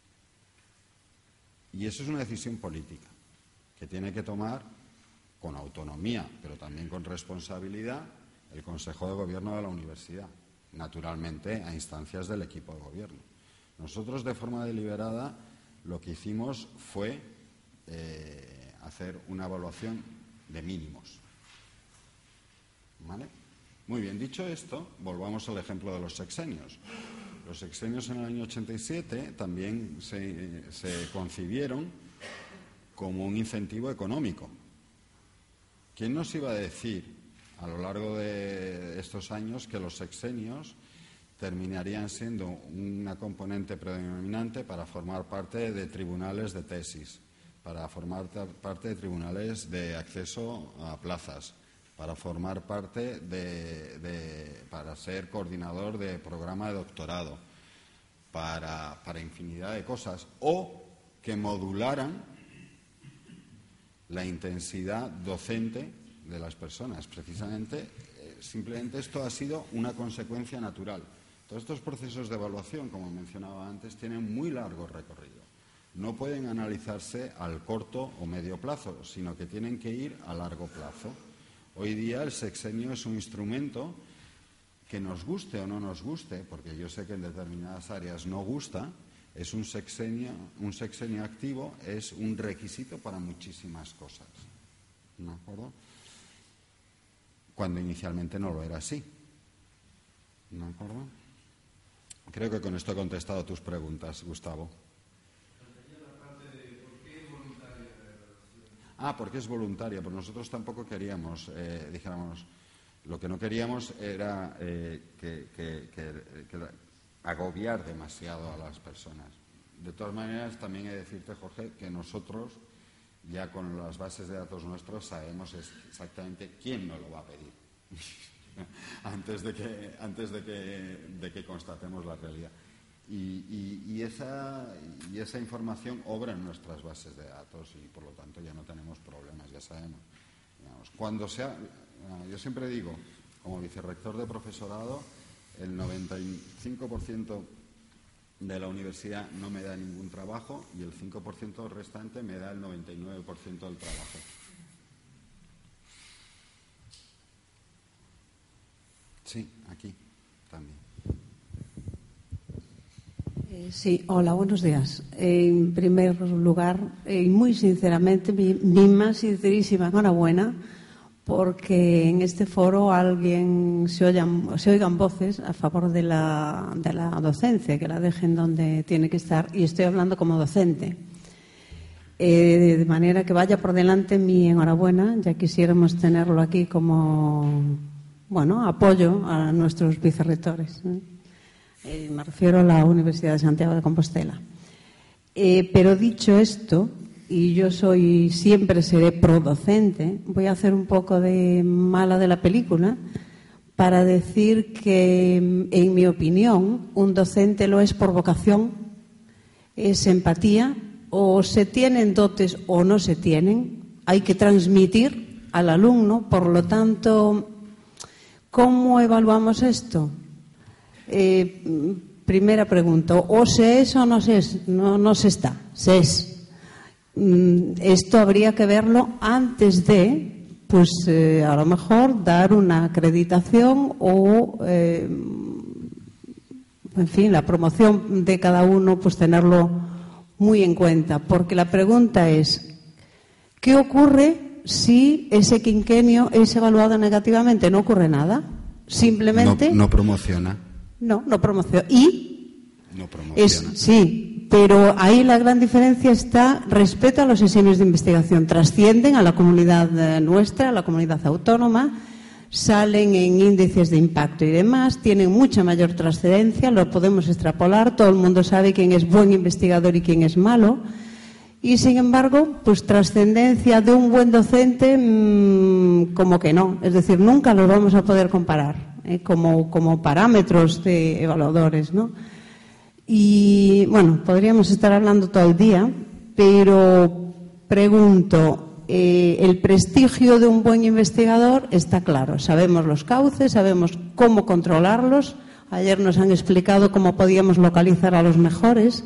Y eso es una decisión política que tiene que tomar con autonomía, pero también con responsabilidad, el Consejo de Gobierno de la universidad, naturalmente a instancias del equipo de gobierno. Nosotros, de forma deliberada, lo que hicimos fue eh, hacer una evaluación de mínimos. ¿Vale? Muy bien, dicho esto, volvamos al ejemplo de los sexenios. Los sexenios en el año ochenta y siete también se, se concibieron como un incentivo económico. ¿Quién nos iba a decir a lo largo de estos años que los sexenios terminarían siendo una componente predominante para formar parte de tribunales de tesis, para formar parte de tribunales de acceso a plazas, para formar parte de, de para ser coordinador de programa de doctorado, para, para infinidad de cosas, o que modularan la intensidad docente de las personas. Precisamente, eh, simplemente esto ha sido una consecuencia natural. Todos estos procesos de evaluación, como mencionaba antes, tienen muy largo recorrido. No pueden analizarse al corto o medio plazo, sino que tienen que ir a largo plazo. Hoy día el sexenio es un instrumento que nos guste o no nos guste, porque yo sé que en determinadas áreas no gusta, es un sexenio, un sexenio activo, es un requisito para muchísimas cosas. ¿De acuerdo? Cuando inicialmente no lo era así. ¿De acuerdo? Creo que con esto he contestado tus preguntas, Gustavo. Ah, porque es voluntaria. Pues nosotros tampoco queríamos, eh, dijéramos, lo que no queríamos era eh, que, que, que, que agobiar demasiado a las personas. De todas maneras, también he de decirte, Jorge, que nosotros, ya con las bases de datos nuestros, sabemos exactamente quién nos lo va a pedir. antes de que, antes de que, de que constatemos la realidad. Y, y, y, esa, y esa información obra en nuestras bases de datos y, por lo tanto, ya no tenemos problemas, ya sabemos. Digamos, cuando sea, yo siempre digo, como vicerrector de profesorado, el noventa y cinco por ciento de la universidad no me da ningún trabajo y el cinco por ciento restante me da el noventa y nueve por ciento del trabajo. Sí, aquí también.
Eh, sí, hola, buenos días. Eh, en primer lugar, y eh, muy sinceramente, mi, mi más sincerísima enhorabuena, porque en este foro alguien se oigan, se oigan voces a favor de la, de la docencia, que la dejen donde tiene que estar, y estoy hablando como docente. Eh, de manera que vaya por delante mi enhorabuena, ya quisiéramos tenerlo aquí como, bueno, apoyo a nuestros vicerrectores. Eh, me refiero a la Universidad de Santiago de Compostela. Eh, pero dicho esto, y yo soy siempre seré prodocente, voy a hacer un poco de mala de la película para decir que, en mi opinión, un docente lo es por vocación, es empatía, o se tienen dotes o no se tienen, hay que transmitir al alumno. Por lo tanto, ¿cómo evaluamos esto? Eh, primera pregunta, o se es o no se es, no, no se está, se es. Mm, esto habría que verlo antes de, pues eh, a lo mejor dar una acreditación o, eh, en fin, la promoción de cada uno, pues tenerlo muy en cuenta. Porque la pregunta es, ¿qué ocurre si ese quinquenio es evaluado negativamente? No ocurre nada. Simplemente...
No, no promociona.
No, no promociona. ¿Y?
No promociona.
Es, sí, pero ahí la gran diferencia está respecto a los exenios de investigación. Trascienden a la comunidad nuestra, a la comunidad autónoma, salen en índices de impacto y demás, tienen mucha mayor trascendencia, lo podemos extrapolar, todo el mundo sabe quién es buen investigador y quién es malo. Y, sin embargo, pues trascendencia de un buen docente, mmm, como que no. Es decir, nunca los vamos a poder comparar eh, como, como parámetros de evaluadores, ¿no? Y, bueno, podríamos estar hablando todo el día, pero pregunto, eh, el prestigio de un buen investigador está claro. Sabemos los cauces, sabemos cómo controlarlos. Ayer nos han explicado cómo podíamos localizar a los mejores.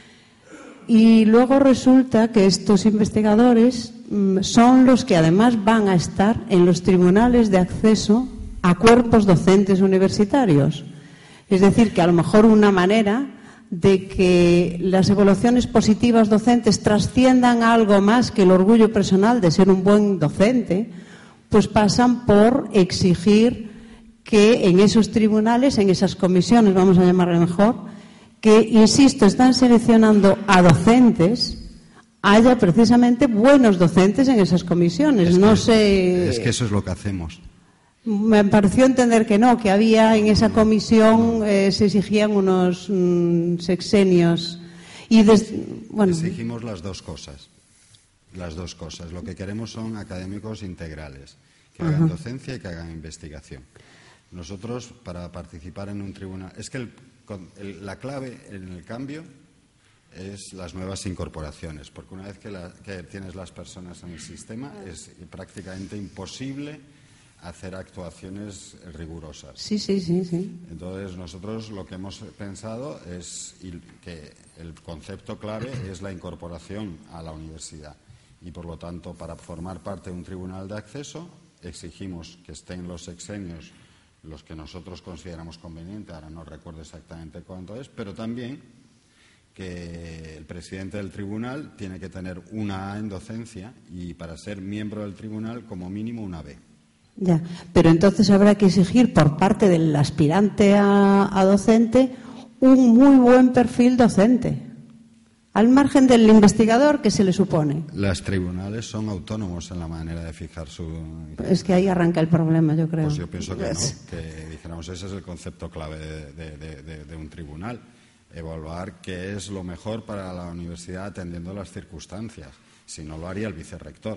Y luego resulta que estos investigadores mmm, son los que además van a estar en los tribunales de acceso a cuerpos docentes universitarios. Es decir, que a lo mejor una manera de que las evaluaciones positivas docentes trasciendan a algo más que el orgullo personal de ser un buen docente, pues pasan por exigir que en esos tribunales, en esas comisiones, vamos a llamarle mejor, que, insisto, están seleccionando a docentes, haya precisamente buenos docentes en esas comisiones.
Es
no
que,
sé.
Es que eso es lo que hacemos.
Me pareció entender que no, que había en esa comisión eh, se exigían unos mm, sexenios. Y des, bueno.
Exigimos las dos cosas. Las dos cosas. Lo que queremos son académicos integrales, que hagan uh-huh. docencia y que hagan investigación. Nosotros, para participar en un tribunal, es que el El, la clave en el cambio es las nuevas incorporaciones, porque una vez que, la, que tienes las personas en el sistema es prácticamente imposible hacer actuaciones rigurosas.
Sí, sí, sí, sí.
Entonces nosotros lo que hemos pensado es que el concepto clave es la incorporación a la universidad y, por lo tanto, para formar parte de un tribunal de acceso exigimos que estén los sexenios los que nosotros consideramos conveniente, ahora no recuerdo exactamente cuánto es, pero también que el presidente del tribunal tiene que tener una A en docencia y para ser miembro del tribunal como mínimo una B.
Ya, pero entonces habrá que exigir por parte del aspirante a, a docente un muy buen perfil docente, al margen del investigador que se le supone.
Los tribunales son autónomos en la manera de fijar su...
Es que ahí arranca el problema, yo creo.
Pues yo pienso que no, que dijéramos ese es el concepto clave de, de, de, de, de un tribunal, evaluar qué es lo mejor para la universidad atendiendo las circunstancias. Si no, lo haría el vicerrector.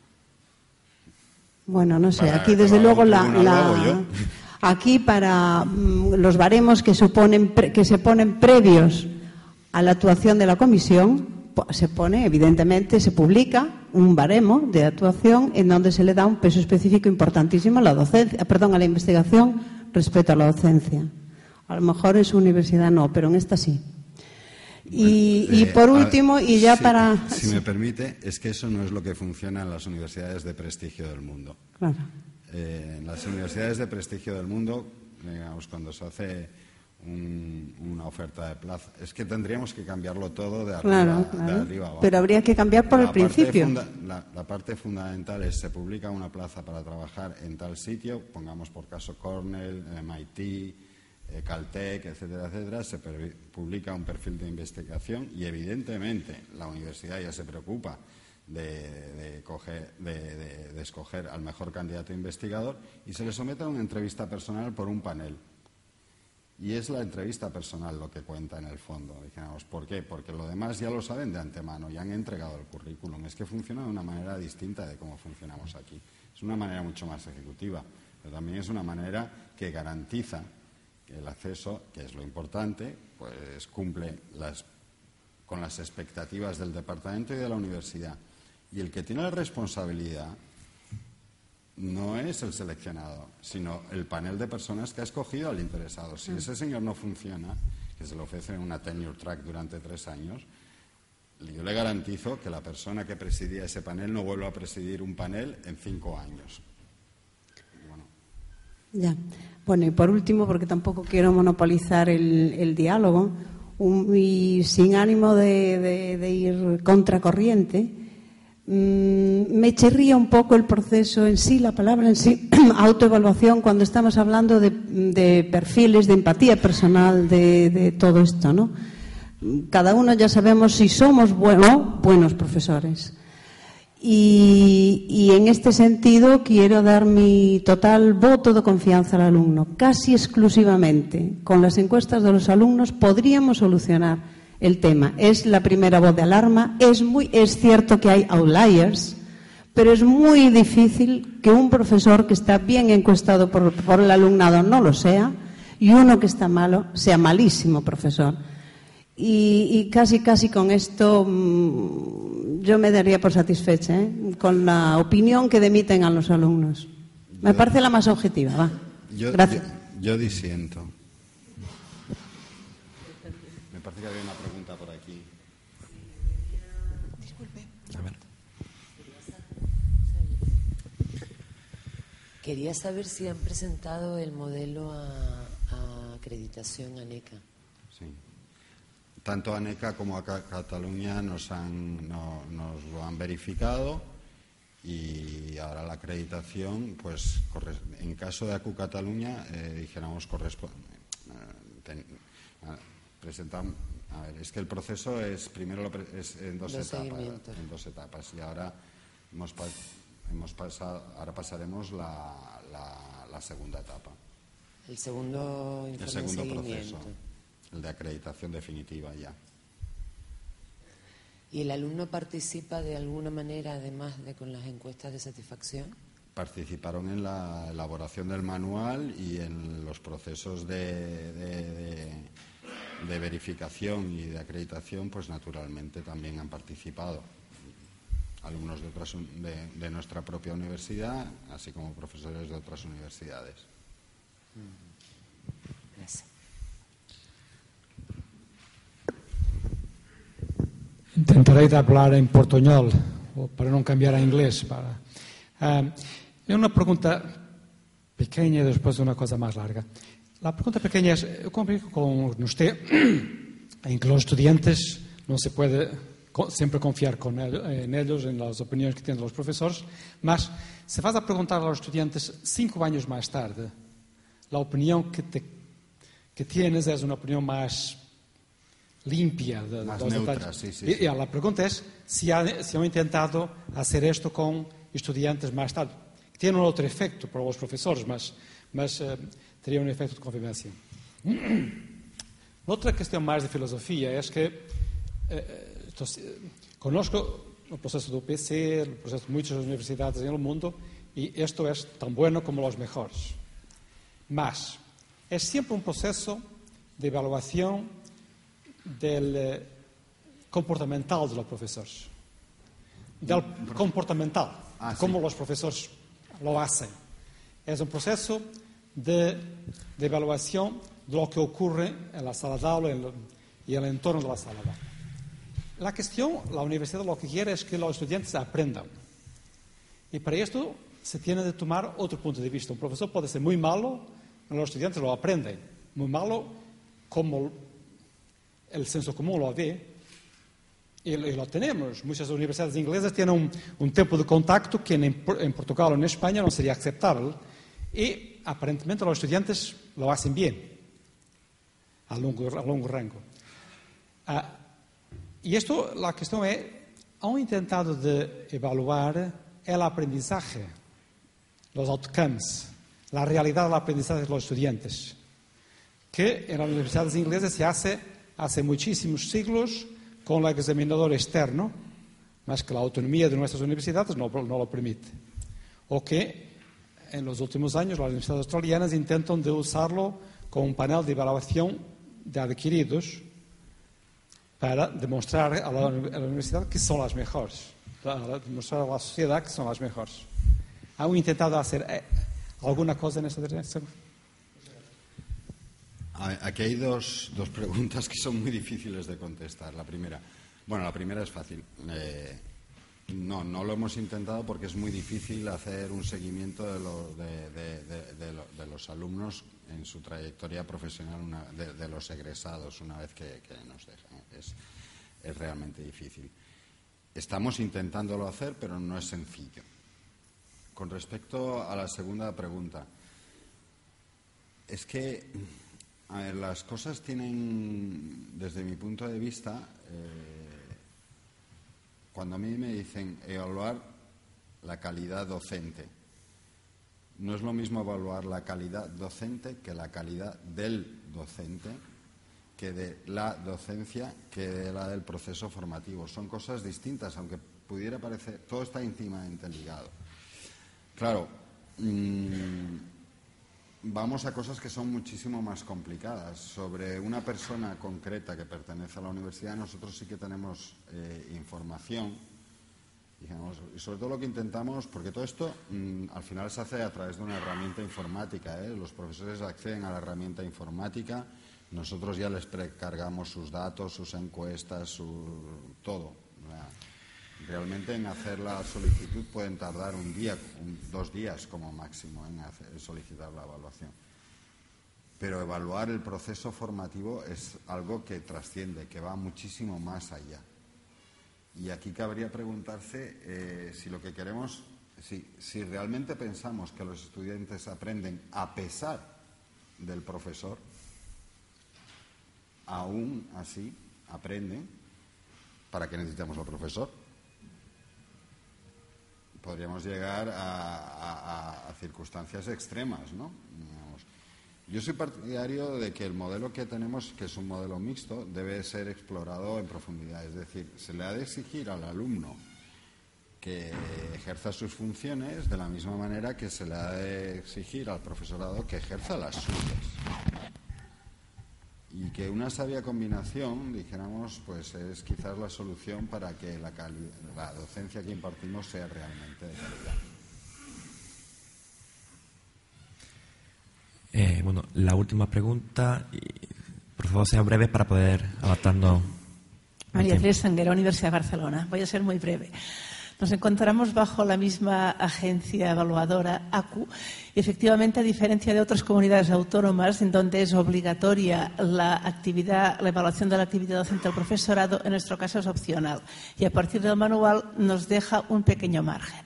Bueno, no sé,
para,
aquí desde luego la...
la
aquí para mm, los baremos que, suponen, que se ponen previos a la actuación de la comisión, se pone, evidentemente, se publica un baremo de actuación en donde se le da un peso específico importantísimo a la docencia, perdón, a la investigación respecto a la docencia. A lo mejor en su universidad no, pero en esta sí. Y,
bueno, eh,
y por último,
a,
y ya
si,
para...
Si me permite, es que eso no es lo que funciona en las universidades de prestigio del mundo.
Claro.
Eh, en las universidades de prestigio del mundo, digamos, cuando se hace... Un, una oferta de plaza. Es que tendríamos que cambiarlo todo de arriba,
claro, claro.
de arriba abajo.
Pero habría que cambiar por
la
el principio.
Funda, la, la parte fundamental es se publica una plaza para trabajar en tal sitio, pongamos por caso Cornell, M I T, eh, Caltech, etcétera, etcétera. Se per, publica un perfil de investigación y, evidentemente, la universidad ya se preocupa de, de, coger, de, de, de escoger al mejor candidato investigador y se le somete a una entrevista personal por un panel. Y es la entrevista personal lo que cuenta en el fondo. Dijéramos, ¿por qué? Porque lo demás ya lo saben de antemano, ya han entregado el currículum. Es que funciona de una manera distinta de cómo funcionamos aquí. Es una manera mucho más ejecutiva, pero también es una manera que garantiza que el acceso, que es lo importante, pues cumple las, con las expectativas del departamento y de la universidad. Y el que tiene la responsabilidad no es el seleccionado, sino el panel de personas que ha escogido al interesado. Si ese señor no funciona, que se le ofrece una tenure track durante tres años, yo le garantizo que la persona que presidía ese panel no vuelva a presidir un panel en cinco años. Bueno.
Ya. Bueno, y por último, porque tampoco quiero monopolizar el, el diálogo, un, y sin ánimo de, de, de ir contracorriente, me chirría un poco el proceso en sí, la palabra en sí, autoevaluación, cuando estamos hablando de, de perfiles, de empatía personal, de, de todo esto, ¿no? Cada uno ya sabemos si somos buenos, buenos profesores. Y, y en este sentido quiero dar mi total voto de confianza al alumno. Casi exclusivamente con las encuestas de los alumnos podríamos solucionar el tema. Es la primera voz de alarma. Es, muy, es cierto que hay outliers, pero es muy difícil que un profesor que está bien encuestado por, por el alumnado no lo sea y uno que está malo sea malísimo profesor. Y, y casi, casi con esto mmm, yo me daría por satisfecha, ¿eh? Con la opinión que demiten a los alumnos. Me yo, parece la más objetiva. Va.
Yo,
Gracias.
Yo, yo disiento. Me parece que había una pregunta por aquí.
Disculpe.
A ver.
Quería saber si han presentado el modelo a, a acreditación ANECA.
Sí. Tanto ANECA como a Cataluña nos, han, no, nos lo han verificado y ahora la acreditación, pues en caso de A C U Cataluña, eh, dijéramos, corresponde. Eh, presentamos. A ver, es que el proceso es primero lo, es en dos
Los
etapas, en dos etapas y ahora hemos, hemos pasado, ahora pasaremos la, la, la segunda etapa.
El segundo informe
el segundo
de
proceso, el de acreditación definitiva ya.
¿Y el alumno participa de alguna manera, además de con las encuestas de satisfacción?
Participaron en la elaboración del manual y en los procesos de, de, de, de verificación y de acreditación, pues naturalmente también han participado alumnos de, otras, de, de nuestra propia universidad, así como profesores de otras universidades.
Gracias.
Intentaré hablar en portuñol, para no cambiar a inglés. Para... Uh, una pregunta pequeña y después una cosa más larga. La pregunta pequeña es, yo convivo con usted en que los estudiantes no se puede siempre confiar con ellos, en ellos, en las opiniones que tienen los profesores, mas se vas a preguntar a los estudiantes cinco años más tarde, la opinión que, te, que tienes es una opinión más limpia. De,
más
de
neutra, sí, sí,
y,
sí.
y la pregunta es si, ha, si han intentado hacer esto con estudiantes más tarde. Tiene un otro efecto para los profesores, mas, mas uh, teria un efecto de confirmación. Outra questão mais de filosofia é que eh, entonces, conozco o proceso do U P C, o proceso de muitas universidades no mundo, e isto é tão bueno como os melhores. Mas é sempre um proceso de evaluação del eh, comportamental dos professores. Del comportamental,
ah,
como
sí.
os professores lo hacen. É um proceso de, de evaluación de lo que ocurre en la sala de aula y en el entorno de la sala de aula. La cuestión, la universidad lo que quiere es que los estudiantes aprendan. Y para esto se tiene de tomar otro punto de vista. Un profesor puede ser muy malo, pero los estudiantes lo aprenden. Muy malo como el senso común lo ve. Y, y lo tenemos. Muchas universidades inglesas tienen un, un tiempo de contacto que en, en Portugal o en España no sería aceptable. Y aparentemente los estudiantes lo hacen bien, a longo, a longo rango. Uh, y esto, la cuestión es, han intentado de evaluar el aprendizaje, los outcomes, la realidad del aprendizaje de los estudiantes, que en las universidades inglesas se hace hace muchísimos siglos con el examinador externo, más que la autonomía de nuestras universidades no, no lo permite. O que en los últimos años las universidades australianas intentan de usarlo como un panel de evaluación de adquiridos para demostrar a la, a la universidad que son las mejores, para demostrar a la sociedad que son las mejores. ¿Han intentado hacer eh, alguna cosa en esa dirección?
Aquí hay dos, dos preguntas que son muy difíciles de contestar. La primera, bueno, la primera es fácil. Eh, no, no lo hemos intentado porque es muy difícil hacer un seguimiento de, lo, de, de, de, de, lo, de los alumnos en su trayectoria profesional, una, de, de los egresados, una vez que, que nos dejan. Es, es realmente difícil. Estamos intentándolo hacer, pero no es sencillo. Con respecto a la segunda pregunta, es que... A ver, las cosas tienen, desde mi punto de vista, eh, cuando a mí me dicen evaluar la calidad docente, no es lo mismo evaluar la calidad docente que la calidad del docente, que de la docencia, que de la del proceso formativo. Son cosas distintas, aunque pudiera parecer, todo está íntimamente ligado. Claro, mmm, vamos a cosas que son muchísimo más complicadas. Sobre una persona concreta que pertenece a la universidad, nosotros sí que tenemos eh, información, digamos, y sobre todo lo que intentamos, porque todo esto mmm, al final se hace a través de una herramienta informática, ¿eh? Los profesores acceden a la herramienta informática, nosotros ya les precargamos sus datos, sus encuestas, su, todo. Realmente en hacer la solicitud pueden tardar un día, un, dos días como máximo en, hacer, en solicitar la evaluación. Pero evaluar el proceso formativo es algo que trasciende, que va muchísimo más allá. Y aquí cabría preguntarse eh, si lo que queremos, si, si realmente pensamos que los estudiantes aprenden a pesar del profesor, aún así aprenden. ¿Para qué necesitamos al profesor? Podríamos llegar a, a, a circunstancias extremas, ¿no? Yo soy partidario de que el modelo que tenemos, que es un modelo mixto, debe ser explorado en profundidad. Es decir, se le ha de exigir al alumno que ejerza sus funciones de la misma manera que se le ha de exigir al profesorado que ejerza las suyas. Y que una sabia combinación, dijéramos, pues es quizás la solución para que la, cali- la docencia que impartimos sea realmente de calidad.
Eh, bueno, la última pregunta, y por favor sean breves para poder adaptarnos.
María Teresa Anguera, Universidad de Barcelona. Voy a ser muy breve. Nos encontramos bajo la misma agencia evaluadora, A C U, y efectivamente, a diferencia de otras comunidades autónomas en donde es obligatoria la actividad, la evaluación de la actividad docente del profesorado, en nuestro caso es opcional. Y a partir del manual nos deja un pequeño margen.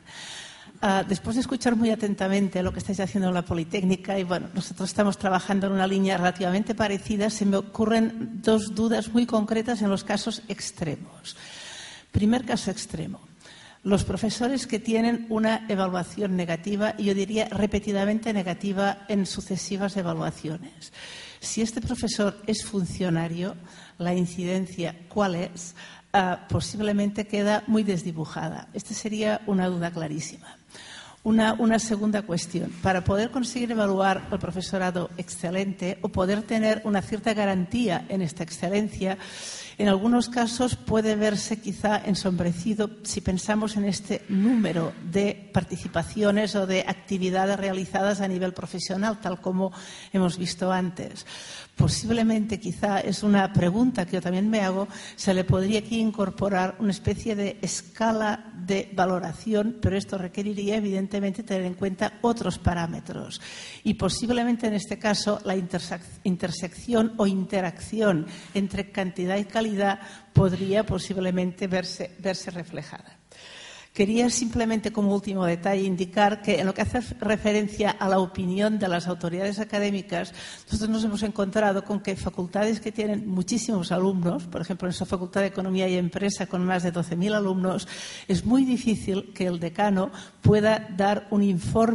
Uh, después de escuchar muy atentamente lo que estáis haciendo en la Politécnica, y bueno, nosotros estamos trabajando en una línea relativamente parecida, se me ocurren dos dudas muy concretas en los casos extremos. Primer caso extremo. Los profesores que tienen una evaluación negativa, y yo diría repetidamente negativa en sucesivas evaluaciones. Si este profesor es funcionario, la incidencia, ¿cuál es? Uh, posiblemente queda muy desdibujada. Esta sería una duda clarísima. Una, una segunda cuestión. Para poder conseguir evaluar al profesorado excelente o poder tener una cierta garantía en esta excelencia, en algunos casos puede verse quizá ensombrecido si pensamos en este número de participaciones o de actividades realizadas a nivel profesional, tal como hemos visto antes. Posiblemente, quizá es una pregunta que yo también me hago, se le podría aquí incorporar una especie de escala de valoración, pero esto requeriría evidentemente tener en cuenta otros parámetros. Y posiblemente en este caso la intersec- intersección o interacción entre cantidad y calidad podría posiblemente verse, verse reflejada. Quería simplemente, como último detalle, indicar que en lo que hace referencia a la opinión de las autoridades académicas, nosotros nos hemos encontrado con que facultades que tienen muchísimos alumnos, por ejemplo, en nuestra Facultad de Economía y Empresa, con más de doce mil alumnos, es muy difícil que el decano pueda dar un informe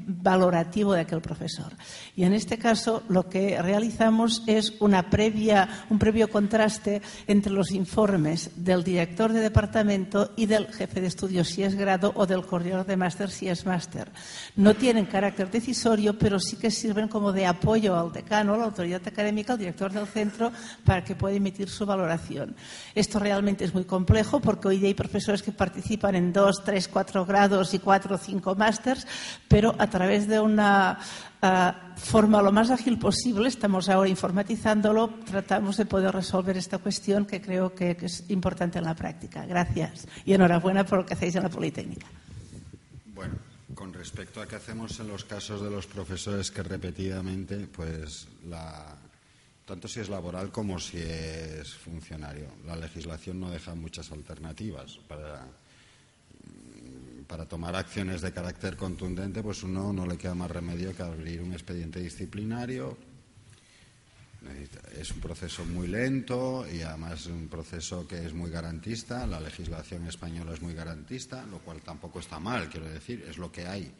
valorativo de aquel profesor. Y en este caso lo que realizamos es una previa, un previo contraste entre los informes del director de departamento y del jefe de estudios si es grado o del coordinador de máster si es máster. No tienen carácter decisorio, pero sí que sirven como de apoyo al decano, a la autoridad académica, al director del centro, para que pueda emitir su valoración. Esto realmente es muy complejo porque hoy día hay profesores que participan en dos, tres, cuatro grados y cuatro o cinco másters, pero a través de una uh, forma lo más ágil posible, estamos ahora informatizándolo, tratamos de poder resolver esta cuestión que creo que, que es importante en la práctica. Gracias y enhorabuena por lo que hacéis en la Politécnica.
Bueno, con respecto a qué hacemos en los casos de los profesores que repetidamente, pues la, tanto si es laboral como si es funcionario, la legislación no deja muchas alternativas para, para tomar acciones de carácter contundente, pues uno no le queda más remedio que abrir un expediente disciplinario. Es un proceso muy lento y además es un proceso que es muy garantista. La legislación española es muy garantista, lo cual tampoco está mal, quiero decir, es lo que hay.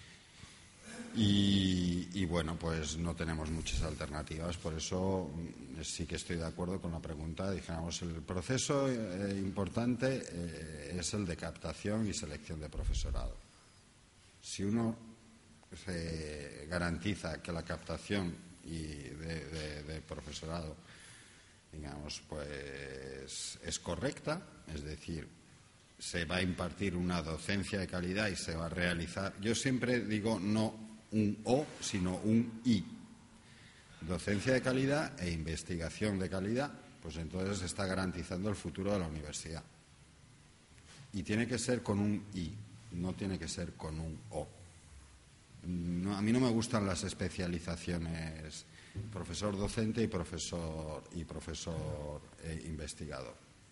Y, y bueno, pues no tenemos muchas alternativas, por eso sí que estoy de acuerdo con la pregunta. Dijéramos, el proceso eh, importante eh, es el de captación y selección de profesorado. Si uno se garantiza que la captación y de, de, de profesorado, digamos, pues es correcta, es decir, se va a impartir una docencia de calidad y se va a realizar, yo siempre digo no un O, sino un I, docencia de calidad e investigación de calidad, pues entonces se está garantizando el futuro de la universidad. Y tiene que ser con un I, no tiene que ser con un O. No, a mí no me gustan las especializaciones profesor docente y profesor y profesor eh, investigador.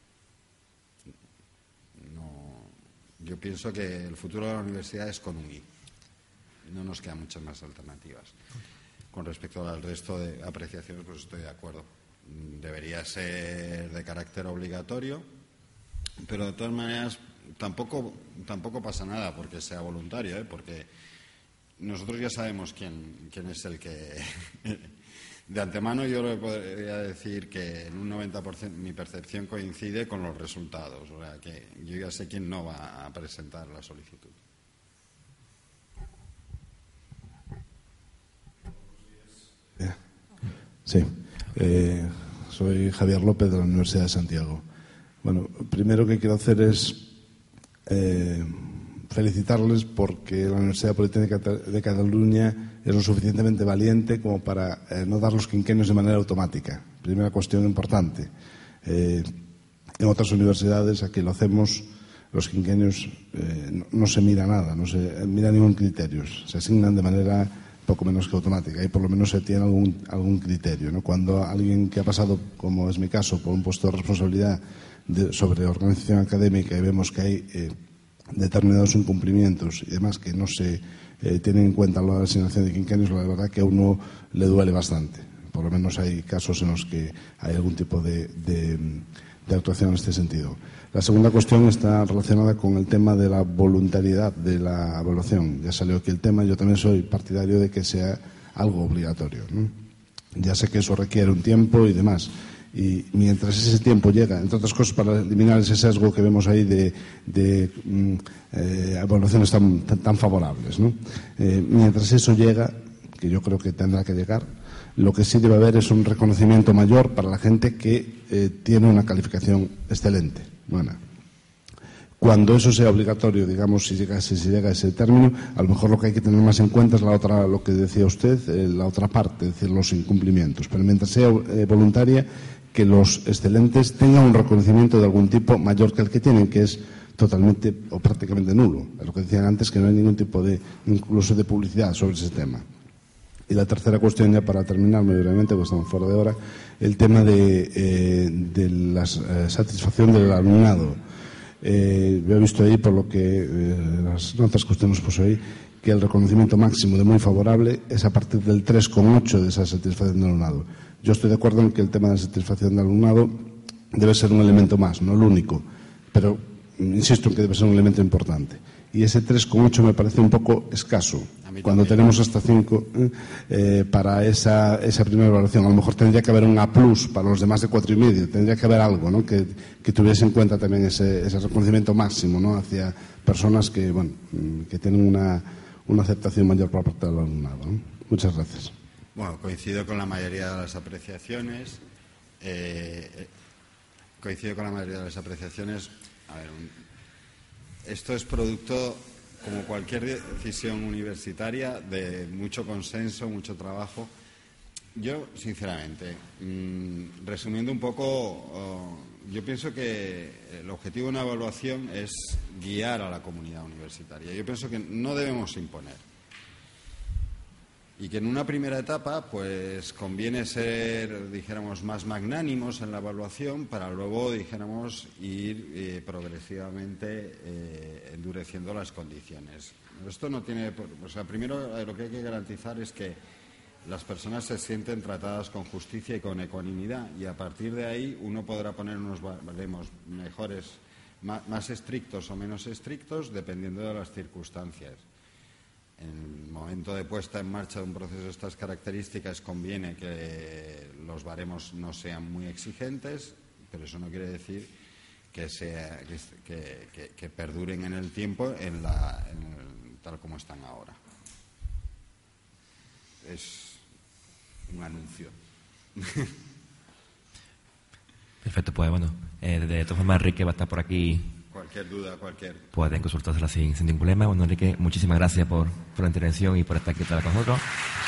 No, yo pienso que el futuro de la universidad es con un I. No nos quedan muchas más alternativas. Con respecto al resto de apreciaciones, pues estoy de acuerdo. Debería ser de carácter obligatorio, pero de todas maneras tampoco tampoco pasa nada porque sea voluntario, ¿eh? Porque nosotros ya sabemos quién, quién es el que... De antemano yo le podría decir que en un noventa por ciento mi percepción coincide con los resultados. O sea, que yo ya sé quién no va a presentar la solicitud.
Sí. Eh, soy Javier López de la Universidad de Santiago. Bueno, primero que quiero hacer es... Eh, felicitarles porque la Universidad Politécnica de Cataluña es lo suficientemente valiente como para eh, no dar los quinquenios de manera automática. Primera cuestión importante. Eh, en otras universidades, aquí lo hacemos, los quinquenios eh, no, no se mira nada, no se mira ningún criterio. Se asignan de manera poco menos que automática y por lo menos se tiene algún, algún criterio, ¿no? Cuando alguien que ha pasado, como es mi caso, por un puesto de responsabilidad de, sobre organización académica y vemos que hay... Eh, determinados incumplimientos y demás que no se eh, tienen en cuenta a la asignación de quinquenios, la verdad que a uno le duele bastante. Por lo menos hay casos en los que hay algún tipo de, de, de actuación en este sentido. La segunda cuestión está relacionada con el tema de la voluntariedad de la evaluación. Ya salió aquí el tema, yo también soy partidario de que sea algo obligatorio, ¿no? Ya sé que eso requiere un tiempo y demás. Y mientras ese tiempo llega, entre otras cosas, para eliminar ese sesgo que vemos ahí de, de eh, evaluaciones tan, tan, tan favorables, ¿no? Eh, mientras eso llega, que yo creo que tendrá que llegar, lo que sí debe haber es un reconocimiento mayor para la gente que eh, tiene una calificación excelente, buena. Cuando eso sea obligatorio, digamos, si llega, si, si llega a ese término, a lo mejor lo que hay que tener más en cuenta es la otra, lo que decía usted, eh, la otra parte, es decir, los incumplimientos. Pero mientras sea eh, voluntaria, que los excelentes tengan un reconocimiento de algún tipo mayor que el que tienen, que es totalmente o prácticamente nulo. Es lo que decían antes, que no hay ningún tipo de, incluso de publicidad sobre ese tema. Y la tercera cuestión, ya para terminar, muy brevemente, porque estamos fuera de hora, el tema de, eh, de la eh, satisfacción del alumnado. Eh, yo he visto ahí, por lo que eh, las notas que usted nos puso ahí, que el reconocimiento máximo de muy favorable es a partir del tres coma ocho de esa satisfacción del alumnado. Yo estoy de acuerdo en que el tema de la satisfacción del alumnado debe ser un elemento más, no el único, pero insisto en que debe ser un elemento importante. y ese tres coma ocho me parece un poco escaso, cuando tenemos hasta cinco eh, para esa, esa primera evaluación. A lo mejor tendría que haber un A plus para los demás de cuatro y medio, tendría que haber algo, ¿no?, que, que tuviese en cuenta también ese, ese reconocimiento máximo, ¿no?, hacia personas que, bueno, que tienen una, una aceptación mayor por parte del alumnado, ¿no? Muchas gracias.
Bueno, coincido con la mayoría de las apreciaciones. Eh, coincido con la mayoría de las apreciaciones. A ver, un, esto es producto, como cualquier decisión universitaria, de mucho consenso, mucho trabajo. Yo, sinceramente, mmm, resumiendo un poco, oh, yo pienso que el objetivo de una evaluación es guiar a la comunidad universitaria. Yo pienso que no debemos imponer. Y que en una primera etapa, pues, conviene ser, dijéramos, más magnánimos en la evaluación para luego, dijéramos, ir eh, progresivamente eh, endureciendo las condiciones. Esto no tiene... O sea, primero eh, lo que hay que garantizar es que las personas se sienten tratadas con justicia y con ecuanimidad, y a partir de ahí uno podrá poner unos baremos mejores, más, más estrictos o menos estrictos, dependiendo de las circunstancias. En el momento de puesta en marcha de un proceso de estas características conviene que los baremos no sean muy exigentes, pero eso no quiere decir que, sea, que, que, que perduren en el tiempo en la, en el, tal como están ahora. Es un anuncio.
Perfecto, pues bueno, eh, de todas formas Enrique va a estar por aquí.
Cualquier duda, cualquier...
Pueden consultársela sin, sin ningún problema. Bueno, Enrique, muchísimas gracias por, por la intervención y por estar aquí con nosotros.